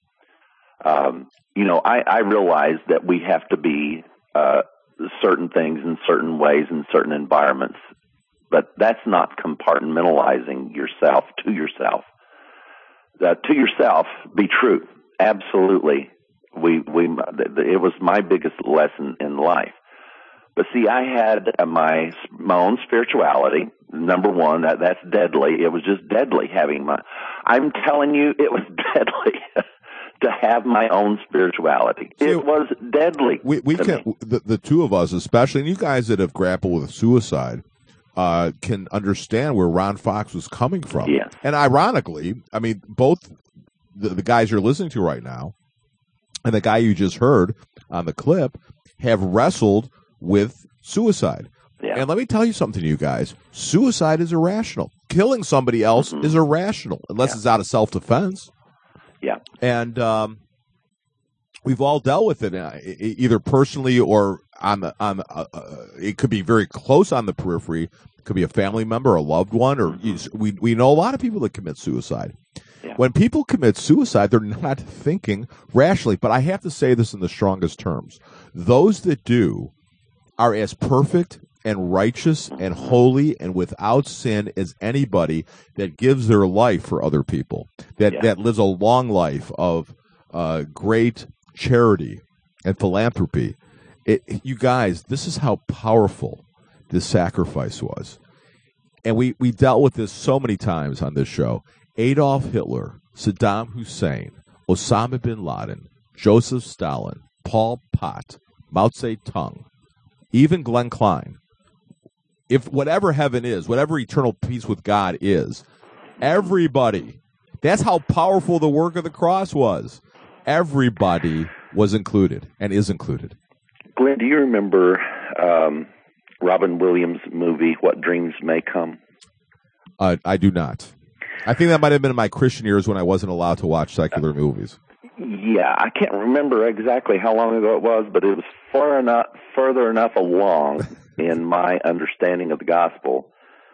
Um, you know, I, I realize that we have to be uh, certain things in certain ways in certain environments, but that's not compartmentalizing yourself to yourself. Uh, to yourself, be true. Absolutely. We, we, it was my biggest lesson in life. But see, I had uh, my, my own spirituality. Number one, that, that's deadly. It was just deadly having my, I'm telling you, it was deadly to have my own spirituality. It see, was deadly. We, we can, me. The, the two of us, especially, and you guys that have grappled with suicide, uh, can understand where Ron Fox was coming from. Yeah. And ironically, I mean, both the, the guys you're listening to right now and the guy you just heard on the clip have wrestled with suicide. Yeah. And let me tell you something to you guys. Suicide is irrational. Killing somebody else mm-hmm. is irrational, unless yeah. it's out of self-defense. Yeah. And um, we've all dealt with it, uh, either personally or on the, on the, uh, uh, it could be very close on the periphery. It could be a family member, a loved one, or you, we, we know a lot of people that commit suicide. Yeah. When people commit suicide, they're not thinking rationally. But I have to say this in the strongest terms. Those that do are as perfect and righteous and holy and without sin as anybody that gives their life for other people, that, yeah. that lives a long life of uh, great charity and philanthropy. It, you guys, this is how powerful this sacrifice was. And we, we dealt with this so many times on this show. Adolf Hitler, Saddam Hussein, Osama bin Laden, Joseph Stalin, Pol Pot, Mao Zedong, even Glenn Klein. If whatever heaven is, whatever eternal peace with God is, everybody, that's how powerful the work of the cross was. Everybody was included and is included. Glenn, do you remember um, Robin Williams' movie, What Dreams May Come? Uh, I do not. I think that might have been in my Christian years when I wasn't allowed to watch secular movies. Yeah, I can't remember exactly how long ago it was, but it was far enough, further enough along in my understanding of the gospel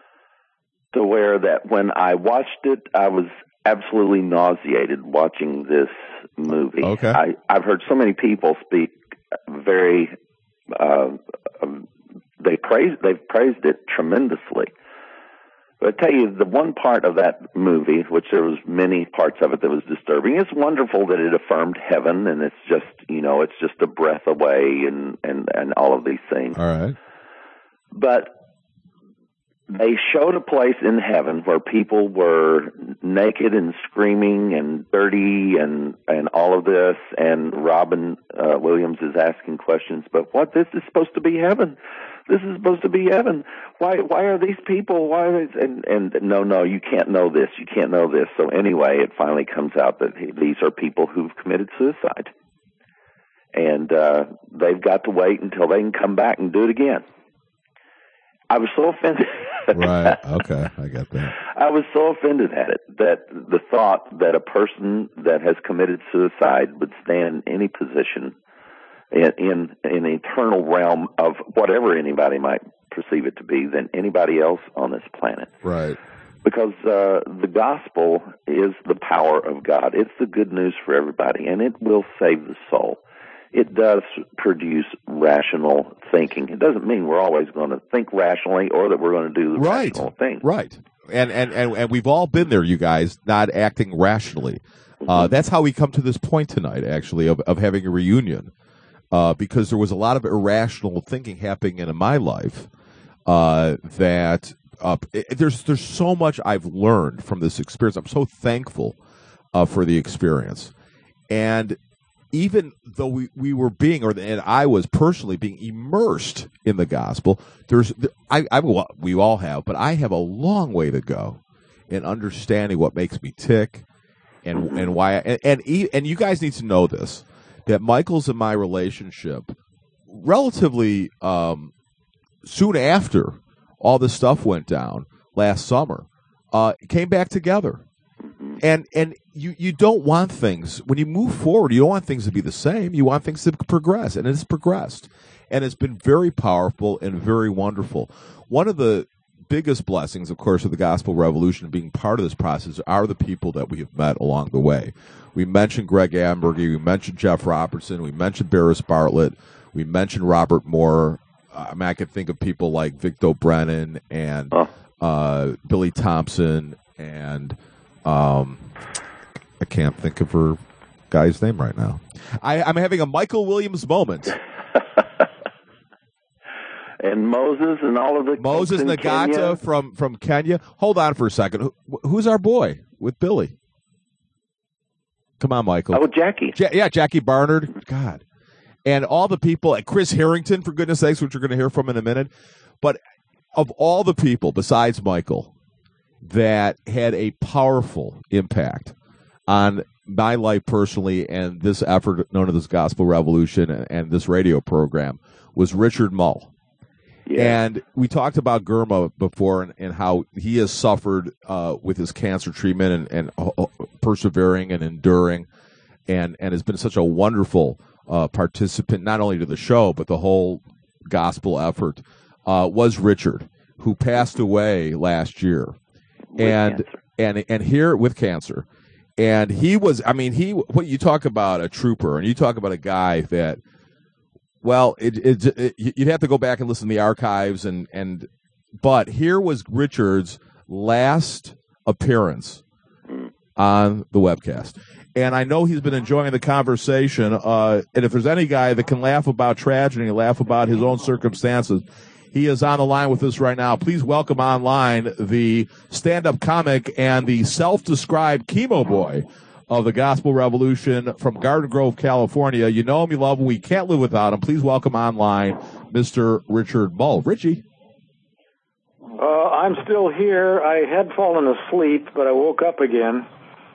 to where that when I watched it, I was absolutely nauseated watching this movie. Okay. I, I've heard so many people speak very, uh, they praised, they've praised it tremendously. But I tell you, the one part of that movie, which there was many parts of it that was disturbing, it's wonderful that it affirmed heaven, and it's just, you know, it's just a breath away and, and, and all of these things. All right. But they showed a place in heaven where people were naked and screaming and dirty and, and all of this, and Robin uh, Williams is asking questions, but what, this is supposed to be heaven. This is supposed to be heaven. Why? Why are these people? Why? Are they, and and no, no, you can't know this. You can't know this. So anyway, it finally comes out that these are people who've committed suicide, and uh, they've got to wait until they can come back and do it again. I was so offended. Right. Okay, I get that. I was so offended at it, that the thought that a person that has committed suicide would stand in any position in, in, in the eternal realm of whatever anybody might perceive it to be than anybody else on this planet. Right. Because uh, the gospel is the power of God. It's the good news for everybody, and it will save the soul. It does produce rational thinking. It doesn't mean we're always going to think rationally or that we're going to do the right. rational thing. Right. And, and, and, and we've all been there, you guys, not acting rationally. Uh, that's how we come to this point tonight, actually, of, of having a reunion, uh, because there was a lot of irrational thinking happening in my life uh, that uh, it, there's there's so much I've learned from this experience. I'm so thankful uh, for the experience. And even though we, we were being, or and I was personally being immersed in the gospel, there's I, I well, we all have, but I have a long way to go in understanding what makes me tick, and and why. I, and and and you guys need to know this, that Michael's and my relationship, relatively um, soon after all this stuff went down last summer, uh, came back together. And and you, you don't want things, when you move forward, you don't want things to be the same. You want things to progress, and it's progressed. And it's been very powerful and very wonderful. One of the biggest blessings, of course, of the Gospel Revolution, being part of this process, are the people that we have met along the way. We mentioned Greg Ambergy, we mentioned Jeff Robertson, we mentioned Barris Bartlett, we mentioned Robert Moore. I mean, I could think of people like Victor Brennan and uh, Billy Thompson and... Um, I can't think of her guy's name right now. I, I'm having a Michael Williams moment. And Moses and all of the Moses Nagata from, from Kenya. Hold on for a second. Who, who's our boy with Billy? Come on, Michael. Oh, Jackie. Ja- yeah, Jackie Barnard. God. And all the people, like Chris Harrington, for goodness sakes, which we're going to hear from in a minute. But of all the people besides Michael that had a powerful impact on my life personally and this effort known as this Gospel Revolution and, and this radio program was Richard Mull. Yeah. And we talked about Germa before and, and how he has suffered uh, with his cancer treatment and, and uh, persevering and enduring and, and has been such a wonderful uh, participant, not only to the show, but the whole gospel effort, uh, was Richard, who passed away last year. With and cancer. and and here with cancer, and he was. I mean, he. What you talk about a trooper, and you talk about a guy that. Well, it, it, it you'd have to go back and listen to the archives, and and. But here was Richard's last appearance on the webcast, and I know he's been enjoying the conversation. Uh, and if there's any guy that can laugh about tragedy, laugh about his own circumstances. He is on the line with us right now. Please welcome online the stand-up comic and the self-described chemo boy of the Gospel Revolution from Garden Grove, California. You know him, you love him. We can't live without him. Please welcome online Mister Richard Mull. Richie. Uh, I'm still here. I had fallen asleep, but I woke up again.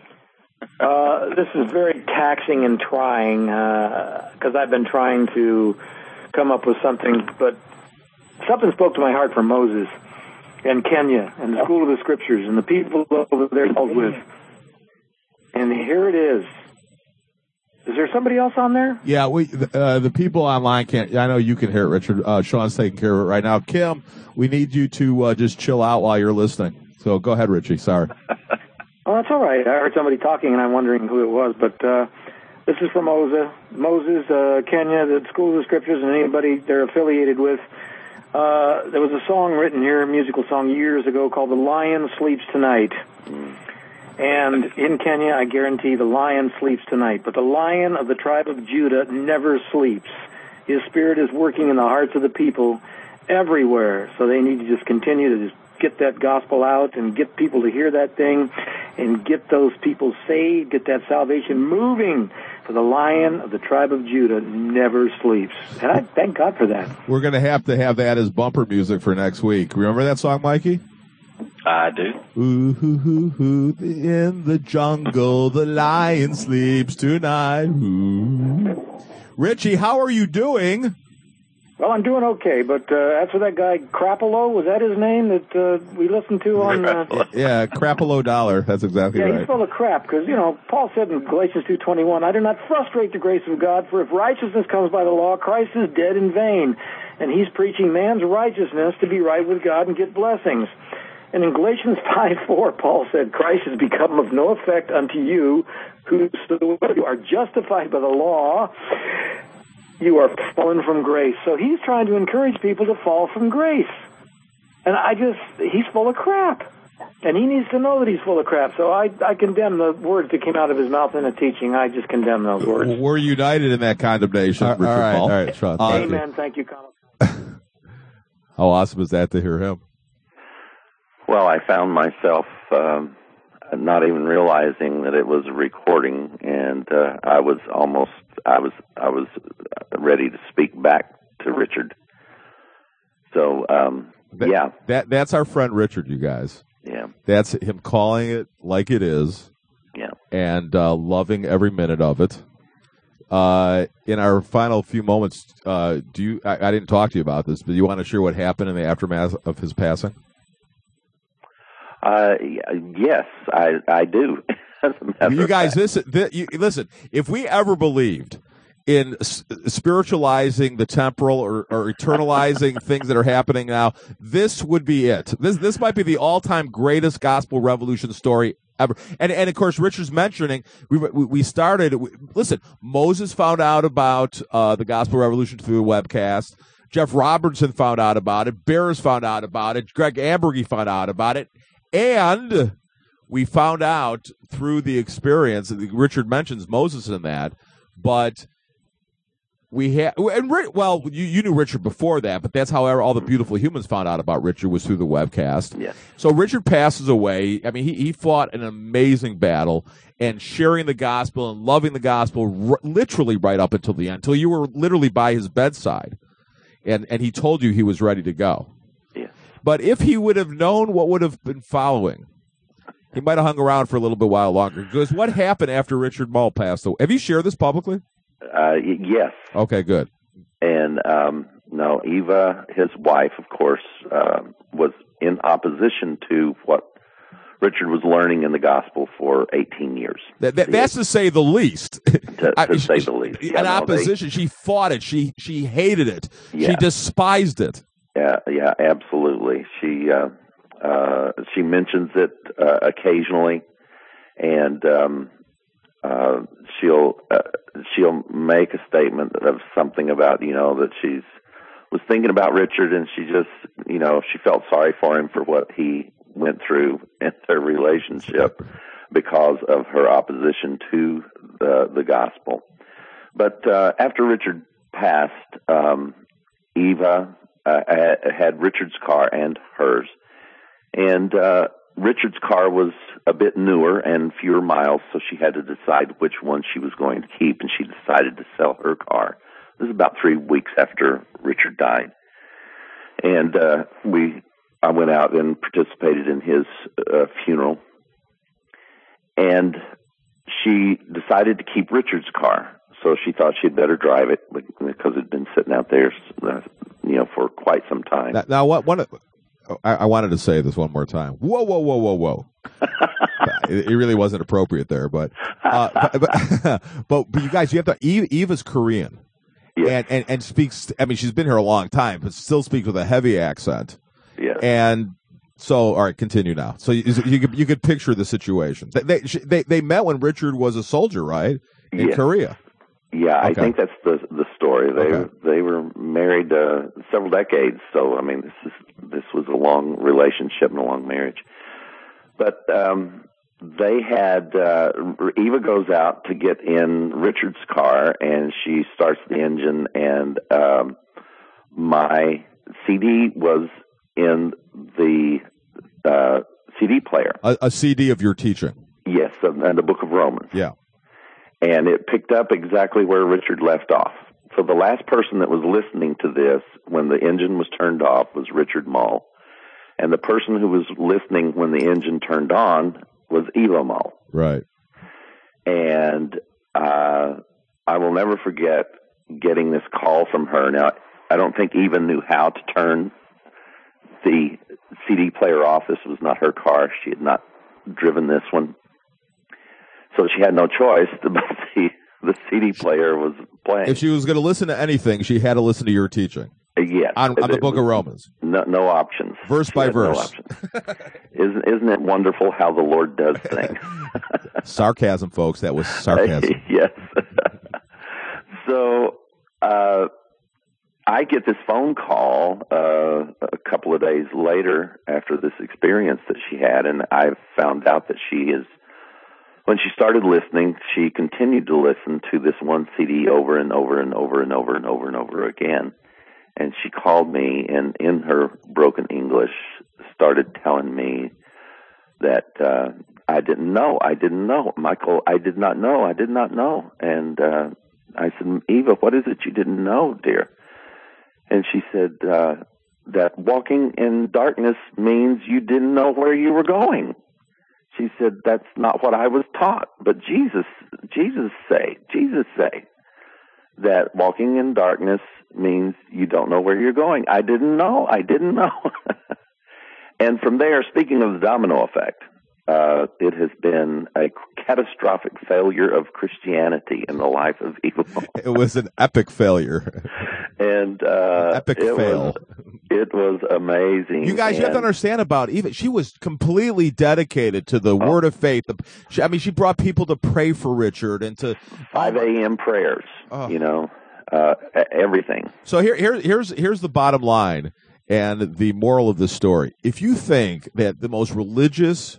Uh, this is very taxing and trying because uh, I've been trying to come up with something, but something spoke to my heart from Moses and Kenya and the School of the Scriptures and the people over there involved with. And here it is. Is there somebody else on there? Yeah, we uh, the people online can't. I know you can hear it, Richard. Uh, Sean's taking care of it right now. Kim, we need you to uh, just chill out while you're listening. So go ahead, Richie. Sorry. Oh, that's all right. I heard somebody talking, and I'm wondering who it was. But uh, this is from Moses, Moses, uh, Kenya, the School of the Scriptures, and anybody they're affiliated with. Uh, there was a song written here, a musical song years ago called The Lion Sleeps Tonight. Mm. And in Kenya, I guarantee the lion sleeps tonight. But the Lion of the tribe of Judah never sleeps. His spirit is working in the hearts of the people everywhere. So they need to just continue to just get that gospel out and get people to hear that thing and get those people saved, get that salvation moving. For the Lion of the tribe of Judah never sleeps. And I thank God for that. We're going to have to have that as bumper music for next week. Remember that song, Mikey? I do. Ooh, hoo, hoo, hoo, in the jungle, the lion sleeps tonight. Ooh. Richie, how are you doing? Well, I'm doing okay, but uh, that's what that guy Crapolo, was that his name that uh, we listened to on... Uh, yeah, Crapolo Dollar. That's exactly yeah, right. Yeah, he's full of crap, because, you know, Paul said in Galatians two twenty-one, I do not frustrate the grace of God, for if righteousness comes by the law, Christ is dead in vain. And he's preaching man's righteousness to be right with God and get blessings. And in Galatians five four, Paul said, Christ has become of no effect unto you, who you are justified by the law, you are fallen from grace. So he's trying to encourage people to fall from grace. And I just, he's full of crap. And he needs to know that he's full of crap. So I, I condemn the words that came out of his mouth in the teaching. I just condemn those words. We're united in that condemnation, all, Richard all right, Paul. All right, Sean. Uh, Amen. Thank you, Colin. How awesome is that to hear him? Well, I found myself um, not even realizing that it was a recording, and uh, I was almost, I was, I was ready to speak back to Richard. So, um, that, yeah, that that's our friend Richard, you guys. Yeah, that's him calling it like it is. Yeah, and uh, loving every minute of it. Uh, in our final few moments, uh, do you? I, I didn't talk to you about this, but do you want to share what happened in the aftermath of his passing? Uh, yes, I I do. You guys, listen. This, you, listen. If we ever believed in s- spiritualizing the temporal or, or eternalizing things that are happening now, this would be it. This this might be the all-time greatest gospel revolution story ever. And and of course, Richard's mentioning we we started. We, listen, Moses found out about uh, the gospel revolution through the webcast. Jeff Robertson found out about it. Bears found out about it. Greg Ambergy found out about it. And we found out through the experience, Richard mentions Moses in that, but we had, and well, you, you knew Richard before that, but that's how all the beautiful humans found out about Richard, was through the webcast. Yeah. So Richard passes away. I mean, he, he fought an amazing battle and sharing the gospel and loving the gospel r- literally right up until the end, until you were literally by his bedside. And, and he told you he was ready to go. But if he would have known what would have been following, he might have hung around for a little bit while longer. Because what happened after Richard Mull passed away? Have you shared this publicly? Uh, y- yes. Okay, good. And um, no, Eva, his wife, of course, uh, was in opposition to what Richard was learning in the gospel for eighteen years. That, that, that's to say the least. To, to I, say she, the least. In yeah, no, opposition, they, she fought it. She she hated it. Yeah. She despised it. Yeah, yeah, absolutely. She uh, uh, she mentions it uh, occasionally, and um, uh, she'll uh, she'll make a statement of something about, you know, that she's was thinking about Richard, and she just, you know, she felt sorry for him for what he went through in their relationship because of her opposition to the the gospel. But uh, after Richard passed, um, Eva Uh, had Richard's car and hers. And uh, Richard's car was a bit newer and fewer miles, so she had to decide which one she was going to keep, and she decided to sell her car. This is about three weeks after Richard died. And uh, we, I went out and participated in his uh, funeral. And she decided to keep Richard's car. So she thought she'd better drive it because it had been sitting out there, uh, you know, for quite some time. Now, now what? One, I, I wanted to say this one more time. Whoa, whoa, whoa, whoa, whoa! it, it really wasn't appropriate there, but, uh, but, but, but but you guys, you have to. Eve, Eva's Korean, yes. and, and and speaks. I mean, she's been here a long time, but still speaks with a heavy accent. Yeah. And so, all right, continue now. So you, you could you could picture the situation. They they they, they met when Richard was a soldier, right, in yes. Korea. Yeah, I okay. think that's the the story. They okay. they were married uh, several decades, so I mean, this is this was a long relationship and a long marriage. But um, they had uh, Eva goes out to get in Richard's car, and she starts the engine, and um, my C D was in the uh, C D player. A, a C D of your teaching. Yes, and the Book of Romans. Yeah. And it picked up exactly where Richard left off. So the last person that was listening to this when the engine was turned off was Richard Mull. And the person who was listening when the engine turned on was Eva Mull. Right. And uh, I will never forget getting this call from her. Now, I don't think Eva knew how to turn the C D player off. This was not her car. She had not driven this one. So she had no choice, but the, the C D player was playing. If she was going to listen to anything, she had to listen to your teaching. Uh, yes. On, on the book of Romans. No, no options. Verse she by had verse. No options. isn't, isn't it wonderful how the Lord does things? Sarcasm, folks. That was sarcasm. Yes. So uh, I get this phone call uh, a couple of days later after this experience that she had, and I found out that she is, when she started listening, she continued to listen to this one C D over and over and over and over and over and over again. And she called me and in her broken English started telling me that uh, I didn't know. I didn't know. Michael, I did not know. I did not know. And uh, I said, Eva, what is it you didn't know, dear? And she said uh, that walking in darkness means you didn't know where you were going. She said, that's not what I was taught. But Jesus, Jesus say, Jesus say that walking in darkness means you don't know where you're going. I didn't know. I didn't know. And from there, speaking of the domino effect, uh, it has been a catastrophic failure of Christianity in the life of Eva. It was an epic failure. And uh, epic it fail. Was, it was amazing. You guys, and you have to understand about Eva. She was completely dedicated to the oh. word of faith. She, I mean, she brought people to pray for Richard and to five a.m. prayers. Oh. You know, uh, everything. So here, here, here's here's the bottom line and the moral of this story. If you think that the most religious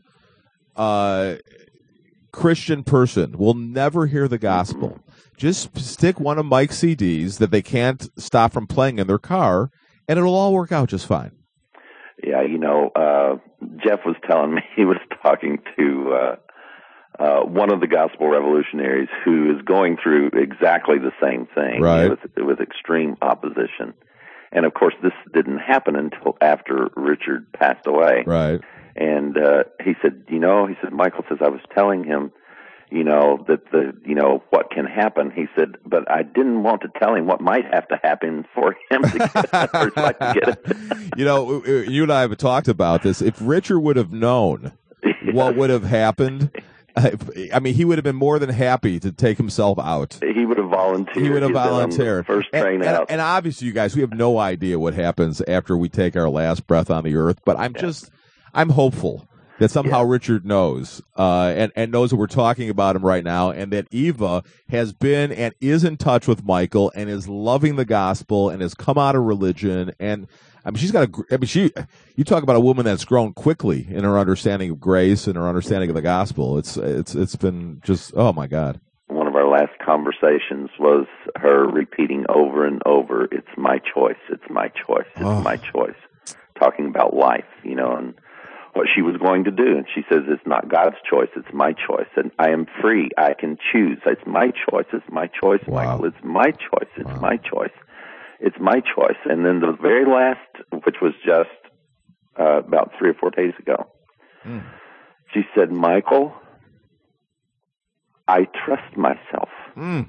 uh, Christian person will never hear the gospel, mm-hmm. just stick one of Mike's C Ds that they can't stop from playing in their car, and it'll all work out just fine. Yeah, you know, uh, Jeff was telling me, he was talking to uh, uh, one of the gospel revolutionaries who is going through exactly the same thing, right. with, with extreme opposition. And, of course, this didn't happen until after Richard passed away. Right. And uh, he said, you know, he said, Michael says, I was telling him, you know, that the, you know, what can happen. He said, but I didn't want to tell him what might have to happen for him to get, or like to get it. You know, you and I have talked about this. If Richard would have known what would have happened, I mean, he would have been more than happy to take himself out. He would have volunteered. He would have volunteered. First train and, out. And, and obviously, you guys, we have no idea what happens after we take our last breath on the earth. But I'm yeah. just, I'm hopeful that somehow yeah. Richard knows uh, and, and knows that we're talking about him right now, and that Eva has been and is in touch with Michael and is loving the gospel and has come out of religion. And I mean, she's got a. I mean, she. You talk about a woman that's grown quickly in her understanding of grace and her understanding of the gospel. It's it's it's been just, oh my God. One of our last conversations was her repeating over and over, "It's my choice. It's my choice. It's oh. my choice." Talking about life, you know, and what she was going to do. And she says, "It's not God's choice. It's my choice, and I am free. I can choose. It's my choice. It's my choice, wow. Michael. It's my choice. It's wow. my choice." It's my choice. And then the very last, which was just uh, about three or four days ago, mm. she said, Michael, I trust myself. Mm.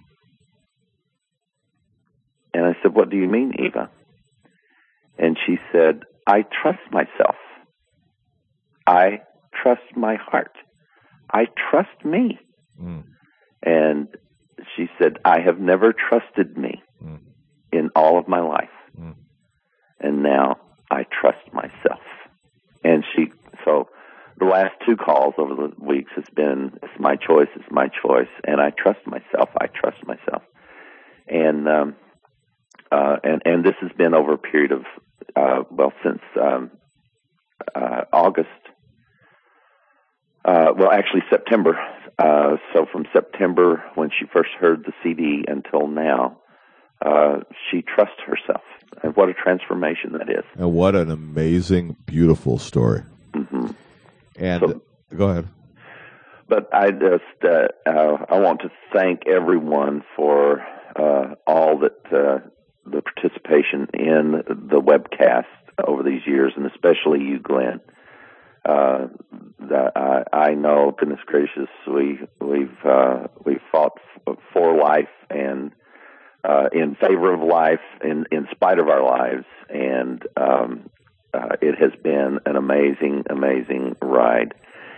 And I said, what do you mean, Eva? And she said, I trust myself. I trust my heart. I trust me. Mm. And she said, I have never trusted me. Mm. in all of my life. Mm. And now I trust myself. And she, so the last two calls over the weeks has been, it's my choice, it's my choice, and I trust myself, I trust myself. And, um, uh, and, and this has been over a period of, uh, well, since, um, uh, August, uh, well, actually September. Uh, so from September when she first heard the C D until now, Uh, she trusts herself, and what a transformation that is. And what an amazing, beautiful story. Mm-hmm. And so, go ahead. But I just, uh, uh, I want to thank everyone for uh, all that, uh, the participation in the webcast over these years, and especially you, Glenn. Uh, that I, I know, goodness gracious, we, we've, uh, we've fought f- for life, and uh, in favor of life, in, in spite of our lives. And um, uh, it has been an amazing, amazing ride.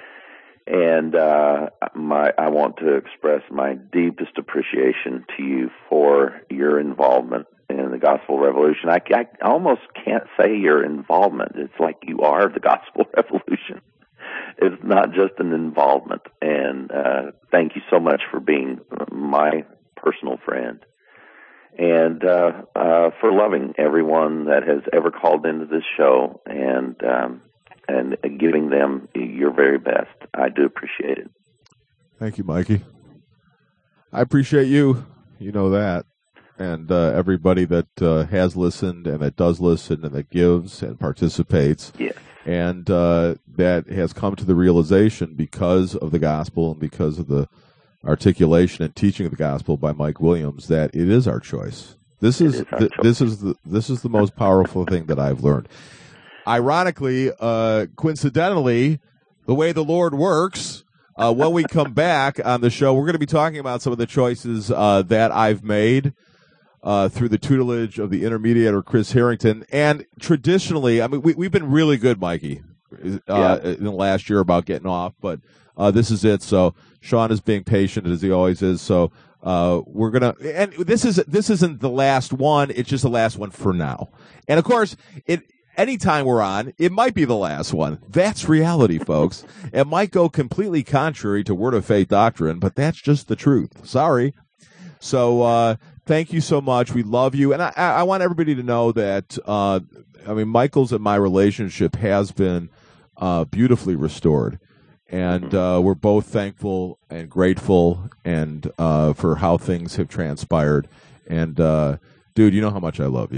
And uh, my, I want to express my deepest appreciation to you for your involvement in the Gospel Revolution. I, I almost can't say your involvement. It's like you are the Gospel Revolution. It's not just an involvement. And uh, thank you so much for being my personal friend. And uh, uh, for loving everyone that has ever called into this show and um, and giving them your very best. I do appreciate it. Thank you, Mikey. I appreciate you. You know that. And uh, everybody that uh, has listened and that does listen and that gives and participates. Yes. And uh, that has come to the realization because of the gospel and because of the articulation and teaching of the gospel by Mike Williams that it is our choice. This is, is th- choice. this is the this is the most powerful thing that I've learned. Ironically, uh, coincidentally, the way the Lord works, uh, when we come back on the show, we're going to be talking about some of the choices uh, that I've made uh, through the tutelage of the intermediator, Chris Harrington. And traditionally, I mean, we, we've been really good, Mikey, uh, Yeah. in the last year about getting off, but uh, this is it. So Sean is being patient, as he always is. So uh, we're going to – and this, is, this isn't the last one. It's just the last one for now. And, of course, it – anytime we're on, it might be the last one. That's reality, folks. It might go completely contrary to Word of Faith doctrine, but that's just the truth. Sorry. So uh, thank you so much. We love you. And I, I want everybody to know that, uh, I mean, Michael's and my relationship has been uh, beautifully restored. And uh, we're both thankful and grateful and uh, for how things have transpired. And, uh, dude, you know how much I love you.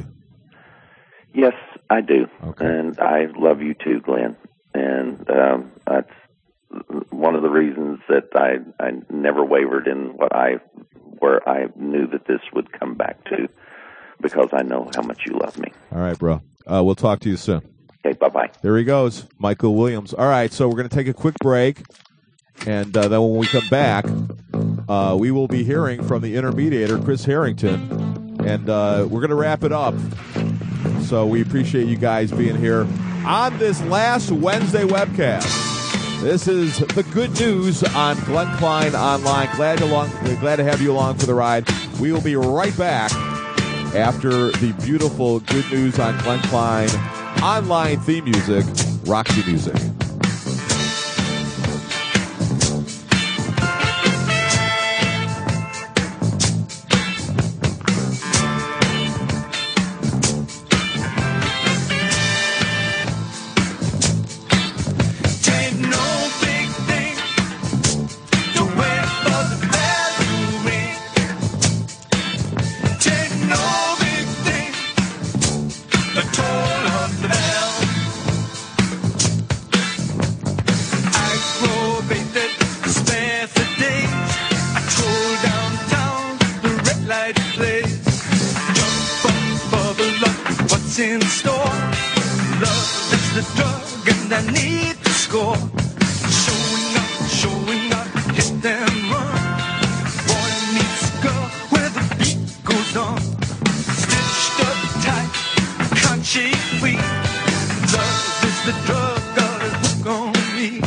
Yes, I do. Okay. And I love you too, Glenn. And um, that's one of the reasons that I, I never wavered in what I, where I knew that this would come back to, because I know how much you love me. All right, bro. Uh, we'll talk to you soon. Okay, bye-bye. There he goes, Michael Williams. All right, so we're going to take a quick break, and uh, then when we come back, uh, we will be hearing from the intermediator, Chris Harrington, and uh, we're going to wrap it up. So we appreciate you guys being here on this last Wednesday webcast. This is the good news on Glenn Klein Online. Glad, along, glad to have you along for the ride. We will be right back after the beautiful good news on Glenn Klein Online theme music, Roxy Music. In store, love is the drug, and I need to score. Showing up, showing up, hit and run. Boy meets girl where the beat goes on. Stitched up tight, can't shake free. Love is the drug, got a hook on me.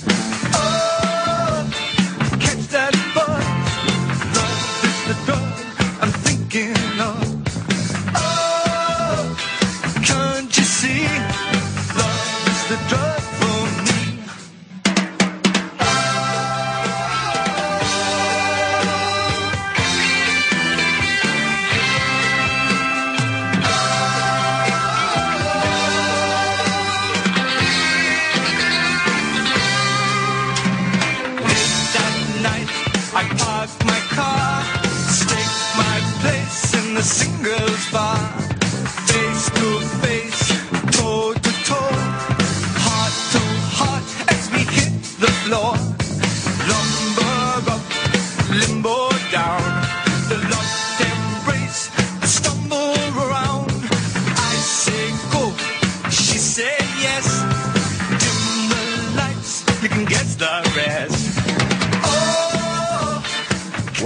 Oh, catch that buzz. Love is the drug I'm thinking of. Can't you see? Love is the drug for me.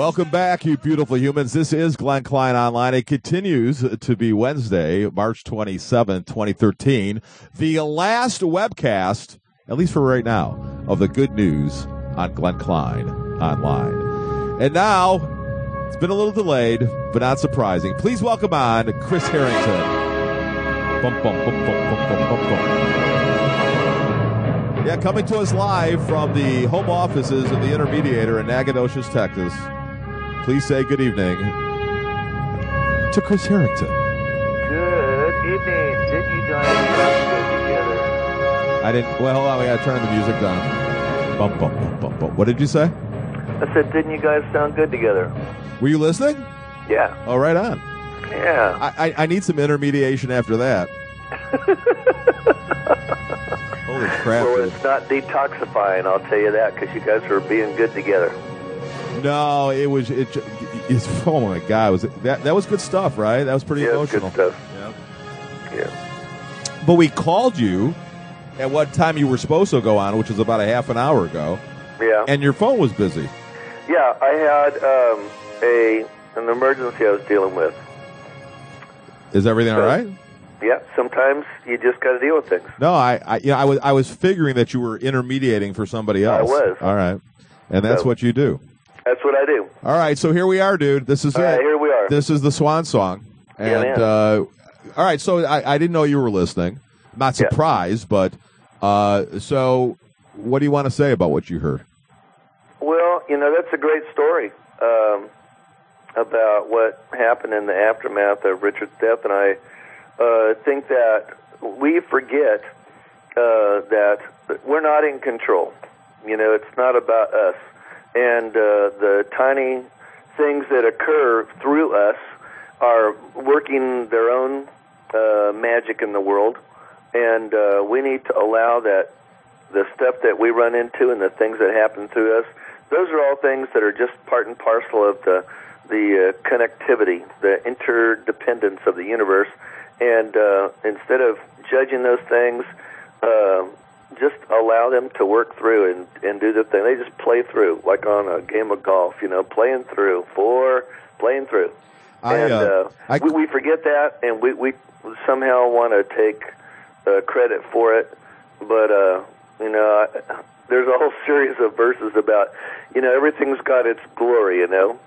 Welcome back, you beautiful humans. This is Glenn Klein Online. It continues to be Wednesday, March twenty-seventh, twenty thirteen. The last webcast, at least for right now, of the good news on Glenn Klein Online. And now, it's been a little delayed, but not surprising. Please welcome on Chris Harrington. Bum, bum, bum, bum, bum, bum, bum, bum. Yeah, coming to us live from the home offices of the Intermediator in Nacogdoches, Texas. Please say good evening to Chris Harrington. Good evening. Didn't you guys sound good together? I didn't. Well, hold on. We got to turn the music down. Bum, bum, bum, bum, bum. What did you say? I said, didn't you guys sound good together? Were you listening? Yeah. Oh, right on. Yeah. I, I, I need some intermediation after that. Holy crap. Well, dude. it's not detoxifying, I'll tell you that, because you guys were being good together. No, it was. It, it's, oh my God, was it, that that was good stuff, right? That was pretty yeah, emotional. Good stuff. Yeah. Yeah. But we called you at what time you were supposed to go on, which was about a half an hour ago. Yeah. And your phone was busy. Yeah, I had um, a an emergency I was dealing with. Is everything so, all right? Yeah. Sometimes you just got to deal with things. No, I, I, you know, I was, I was figuring that you were intermediating for somebody else. I was. All right, and that's so, what you do. That's what I do. All right, so here we are, dude. This is all it. Right, here we are. This is the swan song. And yeah, man. Uh, all right, so I, I didn't know you were listening. Not surprised, yeah. but uh, so what do you want to say about what you heard? Well, you know, that's a great story um, about what happened in the aftermath of Richard's death, and I uh, think that we forget uh, that we're not in control. You know, it's not about us. And uh, the tiny things that occur through us are working their own uh, magic in the world, and uh, we need to allow that the stuff that we run into and the things that happen to us, those are all things that are just part and parcel of the the uh, connectivity, the interdependence of the universe. And uh, instead of judging those things, uh, just allow them to work through and, and do the thing. They just play through, like on a game of golf, you know, playing through, four, playing through. I, and uh, uh, I... We, we forget that, and we, we somehow want to take uh, credit for it. But, uh, you know, I, there's a whole series of verses about, you know, everything's got its glory, you know.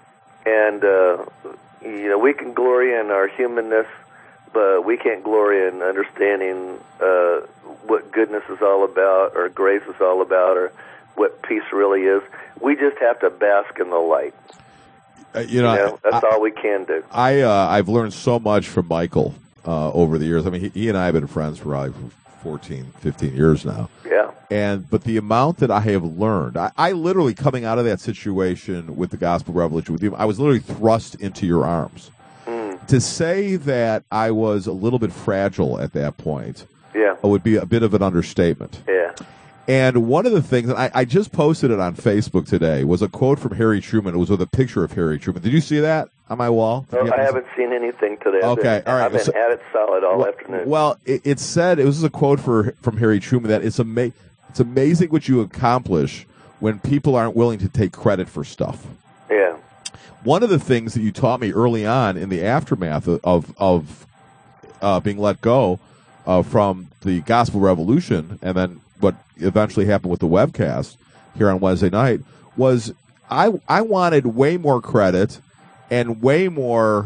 And, uh, you know, we can glory in our humanness, but we can't glory in understanding uh, what goodness is all about, or grace is all about, or what peace really is. We just have to bask in the light. Uh, you know, you know that's I, all we can do. I uh, I've learned so much from Michael uh, over the years. I mean, he, he and I have been friends for probably fourteen, fifteen years now. Yeah. And but the amount that I have learned, I, I literally coming out of that situation with the Gospel Revolution with you, I was literally thrust into your arms. To say that I was a little bit fragile at that point, yeah, would be a bit of an understatement. Yeah. And one of the things, and I, I just posted it on Facebook today, was a quote from Harry Truman. It was with a picture of Harry Truman. Did you see that on my wall? No, I haven't seen anything today. I've Okay, been, all right. I've been so, at it solid all well, afternoon. Well, it, it said, it was a quote for from Harry Truman that it's, ama- it's amazing what you accomplish when people aren't willing to take credit for stuff. Yeah. One of the things that you taught me early on in the aftermath of of, of uh, being let go uh, from the Gospel Revolution, and then what eventually happened with the webcast here on Wednesday night, was I I wanted way more credit and way more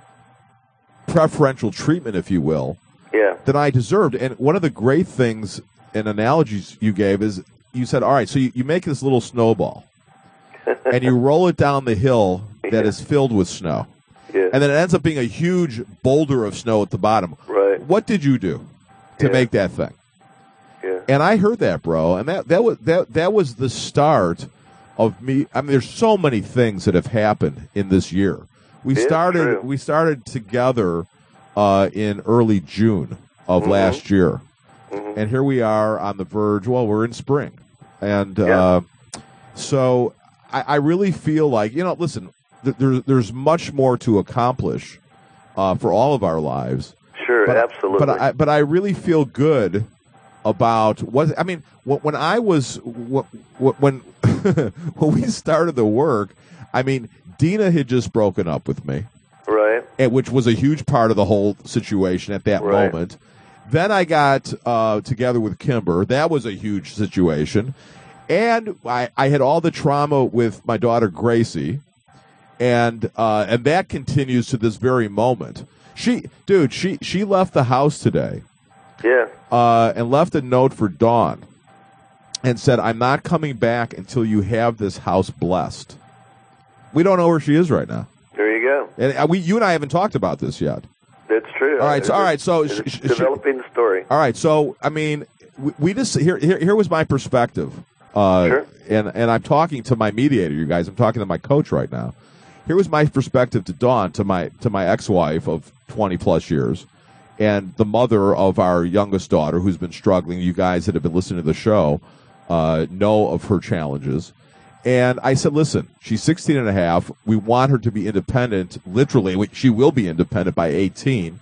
preferential treatment, if you will, yeah. than I deserved. And one of the great things and analogies you gave is you said, all right, so you, you make this little snowball. And you roll it down the hill that yeah. is filled with snow. Yeah. And then it ends up being a huge boulder of snow at the bottom. Right. What did you do to yeah. make that thing? Yeah. And I heard that, bro. And that, that was that that was the start of me. I mean, there's so many things that have happened in this year. We it's started true. we started together uh, in early June of mm-hmm. last year. Mm-hmm. And here we are on the verge. Well, we're in spring. And yeah. uh, so I, I really feel like, you know, listen, th- there, there's much more to accomplish uh, for all of our lives. Sure, but, absolutely. But I, but I really feel good about what, I mean, when I was, when, when we started the work, I mean, Dina had just broken up with me. Right. And, which was a huge part of the whole situation at that Right. moment. Then I got uh, together with Kimber. That was a huge situation. And I, I had all the trauma with my daughter Gracie. And uh, and that continues to this very moment. She, dude, she, she left the house today. Yeah. Uh, and left a note for Dawn and said, I'm not coming back until you have this house blessed. We don't know where she is right now. There you go. And uh, we, you and I haven't talked about this yet. That's true. All right, so all right, so It's sh- sh- developing the story. all right, so I mean, we, we just here, here here was my perspective. Uh, Sure. And and I'm talking to my mediator, you guys. I'm talking to my coach right now. Here was my perspective to Dawn, to my to my ex-wife of twenty plus years, and the mother of our youngest daughter, who's been struggling. You guys that have been listening to the show uh, know of her challenges. And I said, listen, she's sixteen and a half. We want her to be independent. Literally, we- she will be independent by eighteen.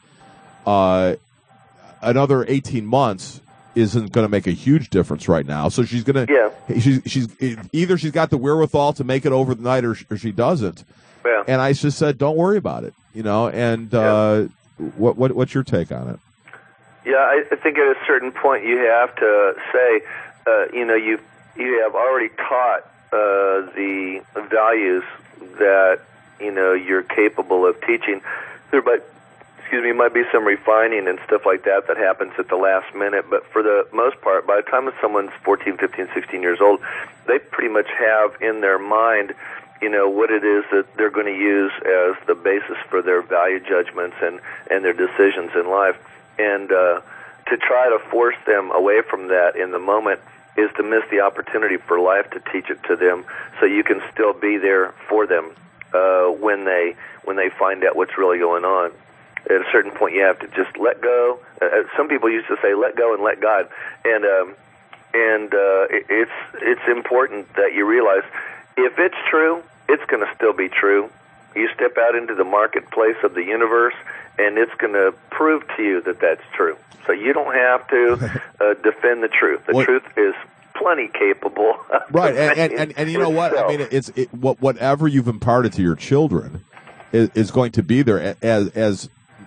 Uh, another eighteen months isn't going to make a huge difference right now. So she's going to, Yeah. she's, she's either she's got the wherewithal to make it over the night or, or she doesn't. Yeah. And I just said, don't worry about it, you know, and uh, what, what, what's your take on it? Yeah, I, I think at a certain point you have to say, uh, you know, you you have already taught uh, the values that you know you're capable of teaching. There, but excuse me, might be some refining and stuff like that that happens at the last minute. But for the most part, by the time someone's fourteen, fifteen, sixteen years old, they pretty much have in their mind, you know, what it is that they're going to use as the basis for their value judgments and and their decisions in life. And uh, to try to force them away from that in the moment is to miss the opportunity for life to teach it to them, so you can still be there for them uh, when they when they find out what's really going on. At a certain point, you have to just let go. Uh, some people used to say, "Let go and let God," and um, and uh, it, it's it's important that you realize if it's true, it's going to still be true. You step out into the marketplace of the universe, and it's going to prove to you that that's true. So you don't have to uh, defend the truth. The What- truth is plenty capable. of Right, and, and, and, defending and you know what? I itself. mean, it's it, what whatever you've imparted to your children is, is going to be there as as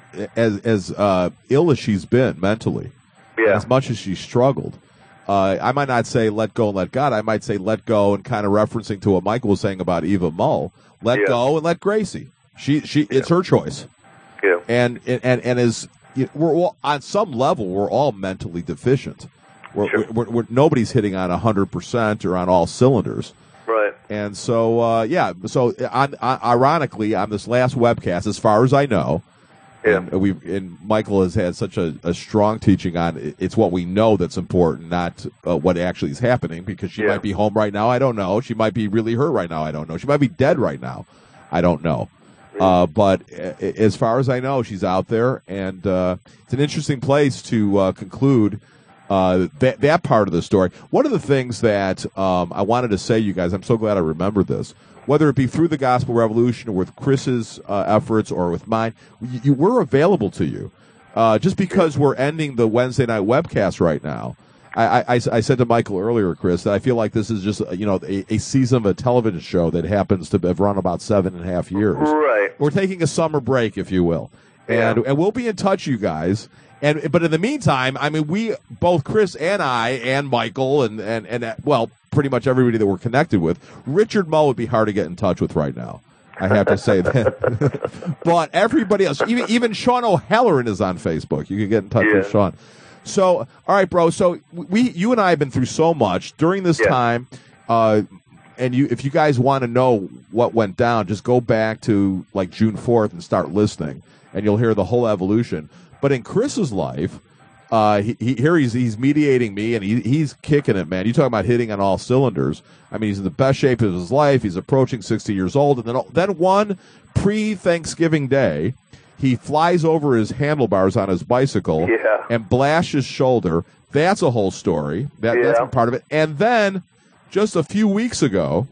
as as uh, ill as she's been mentally, Yeah. as much as she's struggled. Uh, I might not say let go and let God. I might say let go and kind of referencing to what Michael was saying about Eva Mull. Let Yeah. go and let Gracie. She she it's her choice. Yeah. And and and as we're all, on some level, we're all mentally deficient. We're, Sure. we're, we're, nobody's hitting on a hundred percent or on all cylinders. Right. And so, uh, yeah. So, on, on, ironically, on this last webcast, as far as I know, Yeah. and we and Michael has had such a, a strong teaching on it, it's what we know that's important, not uh, what actually is happening. Because she Yeah. might be home right now, I don't know. She might be really hurt right now, I don't know. She might be dead right now, I don't know. Uh, but uh, as far as I know, she's out there, and uh, it's an interesting place to uh, conclude uh, that that part of the story. One of the things that um, I wanted to say, you guys, I'm so glad I remembered this. Whether it be through the Gospel Revolution or with Chris's uh, efforts or with mine, you, you, we're available to you. Uh, just because we're ending the Wednesday night webcast right now, I, I, I said to Michael earlier, Chris, that I feel like this is just you know a, a season of a television show that happens to have run about seven and a half years. Right. We're taking a summer break, if you will, and and we'll be in touch, you guys. And but in the meantime, I mean, we both Chris and I and Michael and and and uh, well, pretty much everybody that we're connected with. Richard Mull would be hard to get in touch with right now. I have to say that. But everybody else, even even Sean O'Halloran is on Facebook. You can get in touch with Yeah. Sean. So, all right, bro. So we, you and I have been through so much during this Yeah. time. Uh, and you, if you guys want to know what went down, just go back to like June fourth and start listening, and you'll hear the whole evolution. But in Chris's life, uh, he, he here he's he's mediating me, and he, he's kicking it, man. You talking about hitting on all cylinders? I mean, he's in the best shape of his life. He's approaching sixty years old, and then then one pre-Thanksgiving day, he flies over his handlebars on his bicycle Yeah. and blasts his shoulder. That's a whole story. That, That's Yeah. a part of it. And then, just a few weeks ago,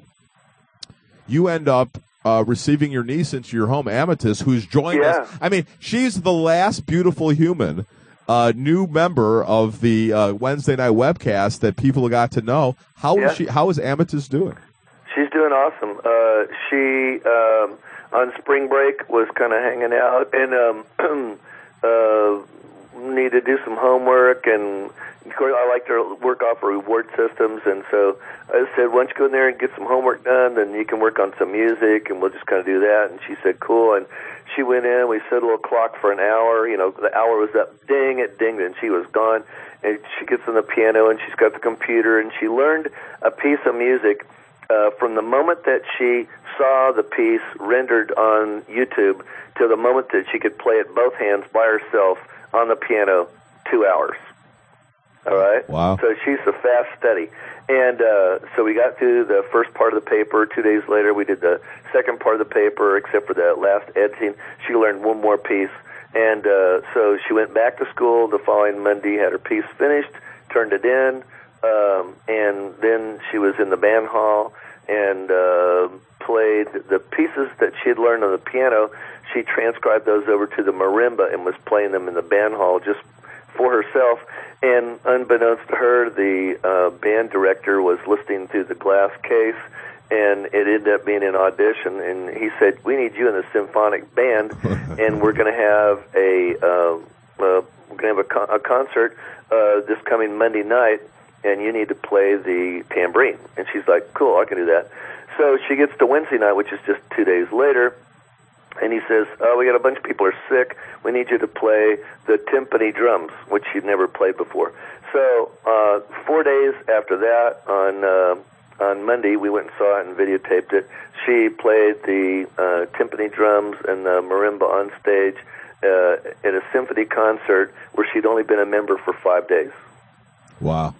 you end up uh, receiving your niece into your home, Amethyst, who's joined Yeah. us. I mean, she's the last beautiful human, uh, new member of the uh, Wednesday night webcast that people got to know. How is Yeah. she? How is Amethyst doing? she's doing awesome. Uh, she um, on spring break was kind of hanging out and um, uh, needed to do some homework, and of course I like to work off of reward systems, and so I said, why don't you go in there and get some homework done, and you can work on some music, and we'll just kind of do that. And she said, cool. And she went in, we set a little clock for an hour, you know, the hour was up, ding, it dinged, and she was gone. And she gets on the piano, and she's got the computer, and she learned a piece of music uh, from the moment that she saw the piece rendered on YouTube to the moment that she could play it both hands by herself on the piano, two hours. All right? Wow. So she's a fast study. And uh, so we got through the first part of the paper. Two days later, we did the second part of the paper, except for the last editing. She learned one more piece. And uh, so she went back to school the following Monday, had her piece finished, turned it in, um, and then she was in the band hall and uh, played the pieces that she had learned on the piano. She transcribed those over to the marimba and was playing them in the band hall just for herself. And unbeknownst to her, the uh, band director was listening through the glass case, and it ended up being an audition. And he said, we need you in the symphonic band, and we're going to have a uh, uh, we're going to have a, con- a concert uh, this coming Monday night, and you need to play the tambourine. And she's like, cool, I can do that. So she gets to Wednesday night, which is just two days later, and he says, oh, we got a bunch of people are sick. We need you to play the timpani drums, which she'd never played before. So uh, four days after that, on uh, on Monday, we went and saw it and videotaped it. She played the uh, timpani drums and the marimba on stage uh, at a symphony concert where she'd only been a member for five days. Wow.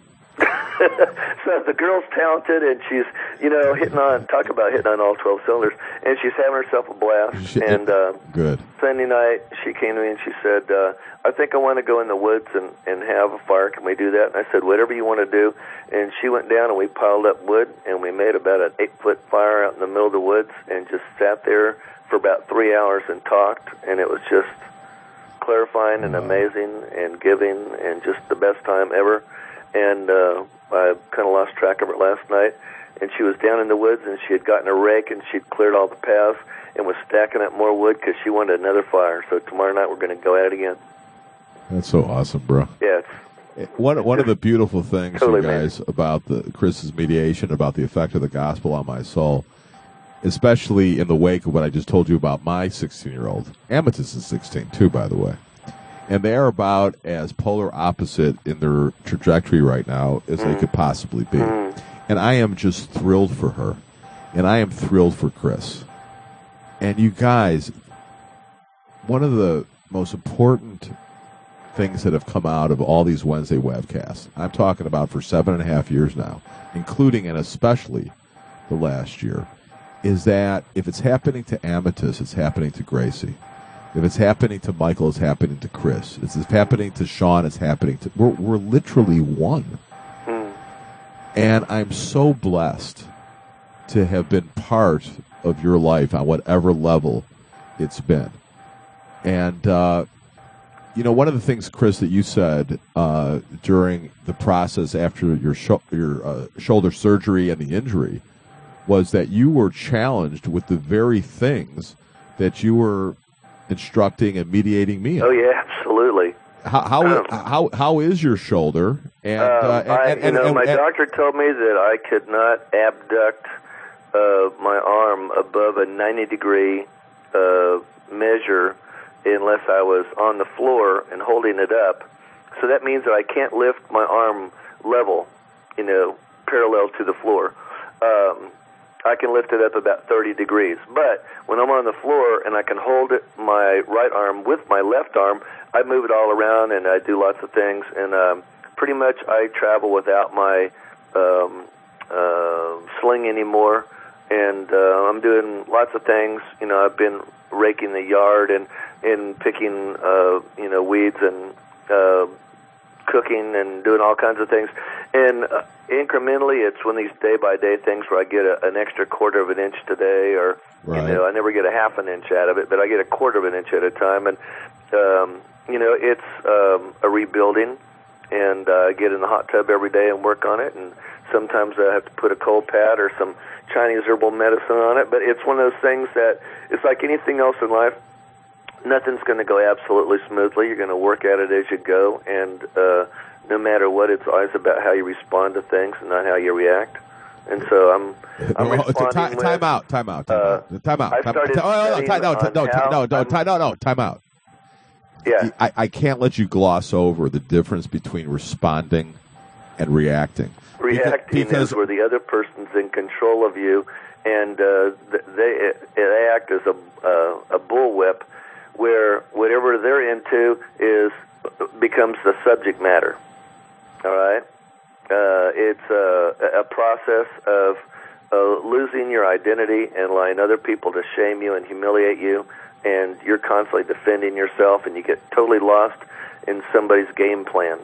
So the girl's talented, and she's, you know, hitting on, talk about hitting on all twelve cylinders, and she's having herself a blast. She, and uh, good. Sunday night, she came to me and she said, uh, I think I want to go in the woods and, and have a fire. Can we do that? And I said, whatever you want to do. And she went down, and we piled up wood, and we made about an eight-foot fire out in the middle of the woods and just sat there for about three hours and talked, and it was just clarifying and amazing and giving and just the best time ever. And uh, I kind of lost track of it last night. And she was down in the woods, and she had gotten a rake, and she'd cleared all the paths and was stacking up more wood because she wanted another fire. So tomorrow night we're going to go at it again. That's so awesome, bro. Yeah. It's, one one of the beautiful things, totally, you guys, man, about the Chris's mediation, about the effect of the gospel on my soul, especially in the wake of what I just told you about my sixteen-year-old. Amethyst is sixteen, too, by the way. And they are about as polar opposite in their trajectory right now as mm. they could possibly be. Mm. And I am just thrilled for her. And I am thrilled for Chris. And you guys, one of the most important things that have come out of all these Wednesday webcasts, I'm talking about for seven and a half years now, including and especially the last year, is that if it's happening to Amethyst, it's happening to Gracie. If it's happening to Michael, it's happening to Chris. If it's happening to Sean, it's happening to... We're, we're literally one. Mm. And I'm so blessed to have been part of your life on whatever level it's been. And, uh, you know, one of the things, Chris, that you said uh, during the process after your, sho- your uh, shoulder surgery and the injury was that you were challenged with the very things that you were instructing and mediating me on. Oh yeah, absolutely. How how um, how, how is your shoulder? And, um, uh, and, I, and, you and, know, and, my and, doctor told me that I could not abduct uh, my arm above a ninety degree uh, measure unless I was on the floor and holding it up. So that means that I can't lift my arm level, you know, parallel to the floor. Um, I can lift it up about thirty degrees. But when I'm on the floor and I can hold it, my right arm with my left arm, I move it all around and I do lots of things. And um, pretty much I travel without my um, uh, sling anymore. And uh, I'm doing lots of things. You know, I've been raking the yard and, and picking, uh, you know, weeds and uh, cooking and doing all kinds of things. And uh, incrementally, it's one of these day-by-day things where I get a, an extra quarter of an inch today, or, right. you know, I never get a half an inch out of it, but I get a quarter of an inch at a time. And, um, you know, it's um, a rebuilding, and uh, I get in the hot tub every day and work on it and Sometimes I have to put a cold pad or some Chinese herbal medicine on it. But it's one of those things that it's like anything else in life. Nothing's going to go absolutely smoothly. You're going to work at it as you go, and uh, no matter what, it's always about how you respond to things and not how you react. And so I'm, I'm Oh, responding time, with, time out, time out, time uh, out, time out. I Time, started time, oh, no, studying time, no, on no, no, how no, no, I'm- time, no, no, time out. Yeah. I, I can't let you gloss over the difference between responding and reacting. Reacting because- is where the other person's in control of you, and uh, th- they they act as a uh, a bullwhip, where whatever they're into is becomes the subject matter. All right, uh, it's a, a process of uh, losing your identity and allowing other people to shame you and humiliate you, and you're constantly defending yourself, and you get totally lost in somebody's game plan.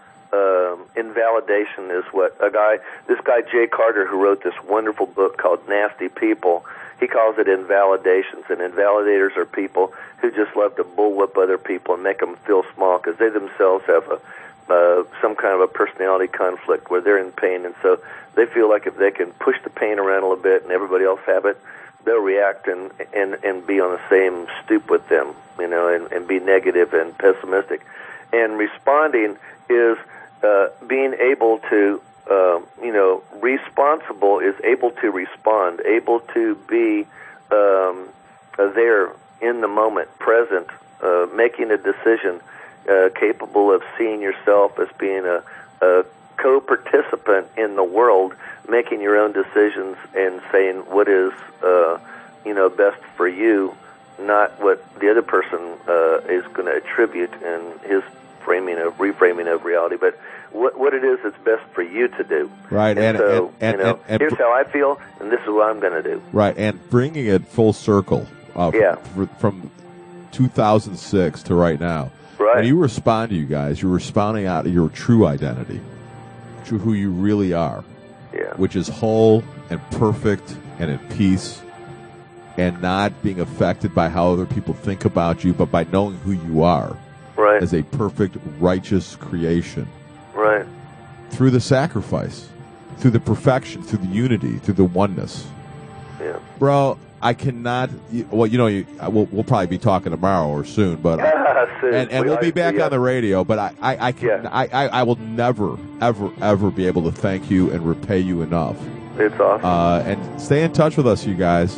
Um, invalidation is what a guy, this guy Jay Carter, who wrote this wonderful book called Nasty People, he calls it invalidations. And invalidators are people who just love to bullwhip other people and make them feel small because they themselves have a uh, some kind of a personality conflict where they're in pain, and so they feel like if they can push the pain around a little bit and everybody else have it, they'll react and and and be on the same stoop with them, you know, and, and be negative and pessimistic. And responding is uh, being able to, uh, you know, responsible is able to respond, able to be um, uh, there in the moment, present, uh, making a decision, uh, capable of seeing yourself as being a, a co-participant in the world, making your own decisions and saying what is, uh, you know, best for you, not what the other person uh, is going to attribute in his framing of reframing of reality, but what what it is that's best for you to do. Right, And, and- so, and- and- you know, and- and here's br- how I feel, and this is what I'm going to do. Right, and bringing it full circle uh, Yeah. from, from two thousand six to right now. Right. When you respond to you guys, you're responding out of your true identity, to who you really are, Yeah. which is whole and perfect and at peace and not being affected by how other people think about you, but by knowing who you are Right. as a perfect, righteous creation Right. through the sacrifice, through the perfection, through the unity, through the oneness. Yeah. Bro, I cannot. you- Well, you know, you, I- we'll, we'll probably be talking tomorrow or soon, but Soon. and, and We we'll be always back do, on the radio. But I, I, I can, Yeah. I, I, I will never, ever, ever be able to thank you and repay you enough. It's awesome. Uh, and stay in touch with us, you guys.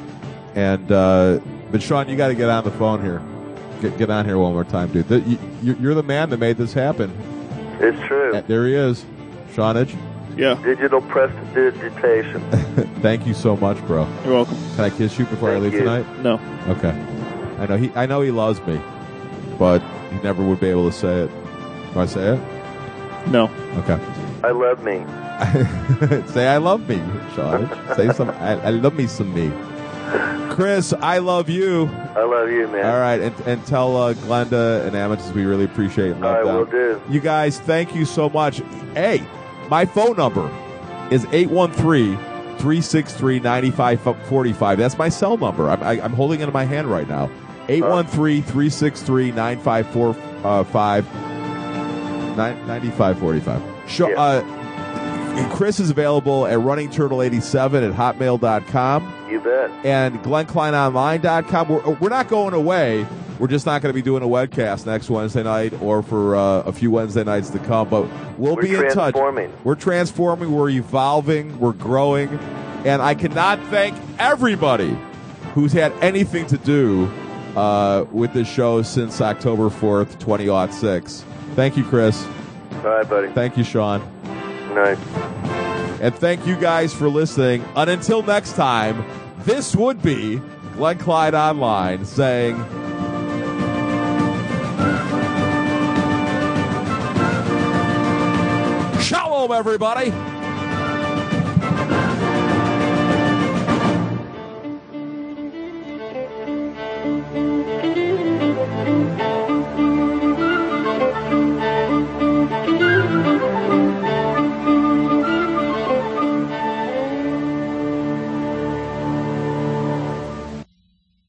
And uh, but Sean, you got to get on the phone here. Get get on here one more time, dude. The, you, you're you're the man that made this happen. It's true. Uh, There he is, Seanage. Yeah. Digital prestidigitation. Thank you so much, bro. You're welcome. Can I kiss you before I Thank leave you. tonight? No. Okay. I know he. I know he loves me, but he never would be able to say it. Do I say it? No. Okay. I love me. Say I love me, Sean. Say some. I, I love me some me. Chris, I love you. I love you, man. All right, and and tell uh, Glenda and Amethyst we really appreciate and love I them. will do. You guys, thank you so much. Hey, my phone number is eight one three, three six three, nine five four five. That's my cell number. I'm, I, I'm holding it in my hand right now. eight one three, three six three, nine five four five. ninety-five forty-five. Show, Yeah. uh, Chris is available at running turtle eighty-seven at hotmail dot com You bet. and glenn klein online dot com. We're, we're not going away. We're just not going to be doing a webcast next Wednesday night or for uh, a few Wednesday nights to come, but we'll We're be in touch. transforming. We're transforming. We're evolving. We're growing. And I cannot thank everybody who's had anything to do uh, with this show since October fourth, twenty oh six. Thank you, Chris. All right, buddy. Thank you, Sean. Nice. And thank you guys for listening. And until next time, this would be Glenn Clyde Online saying, Shalom, everybody.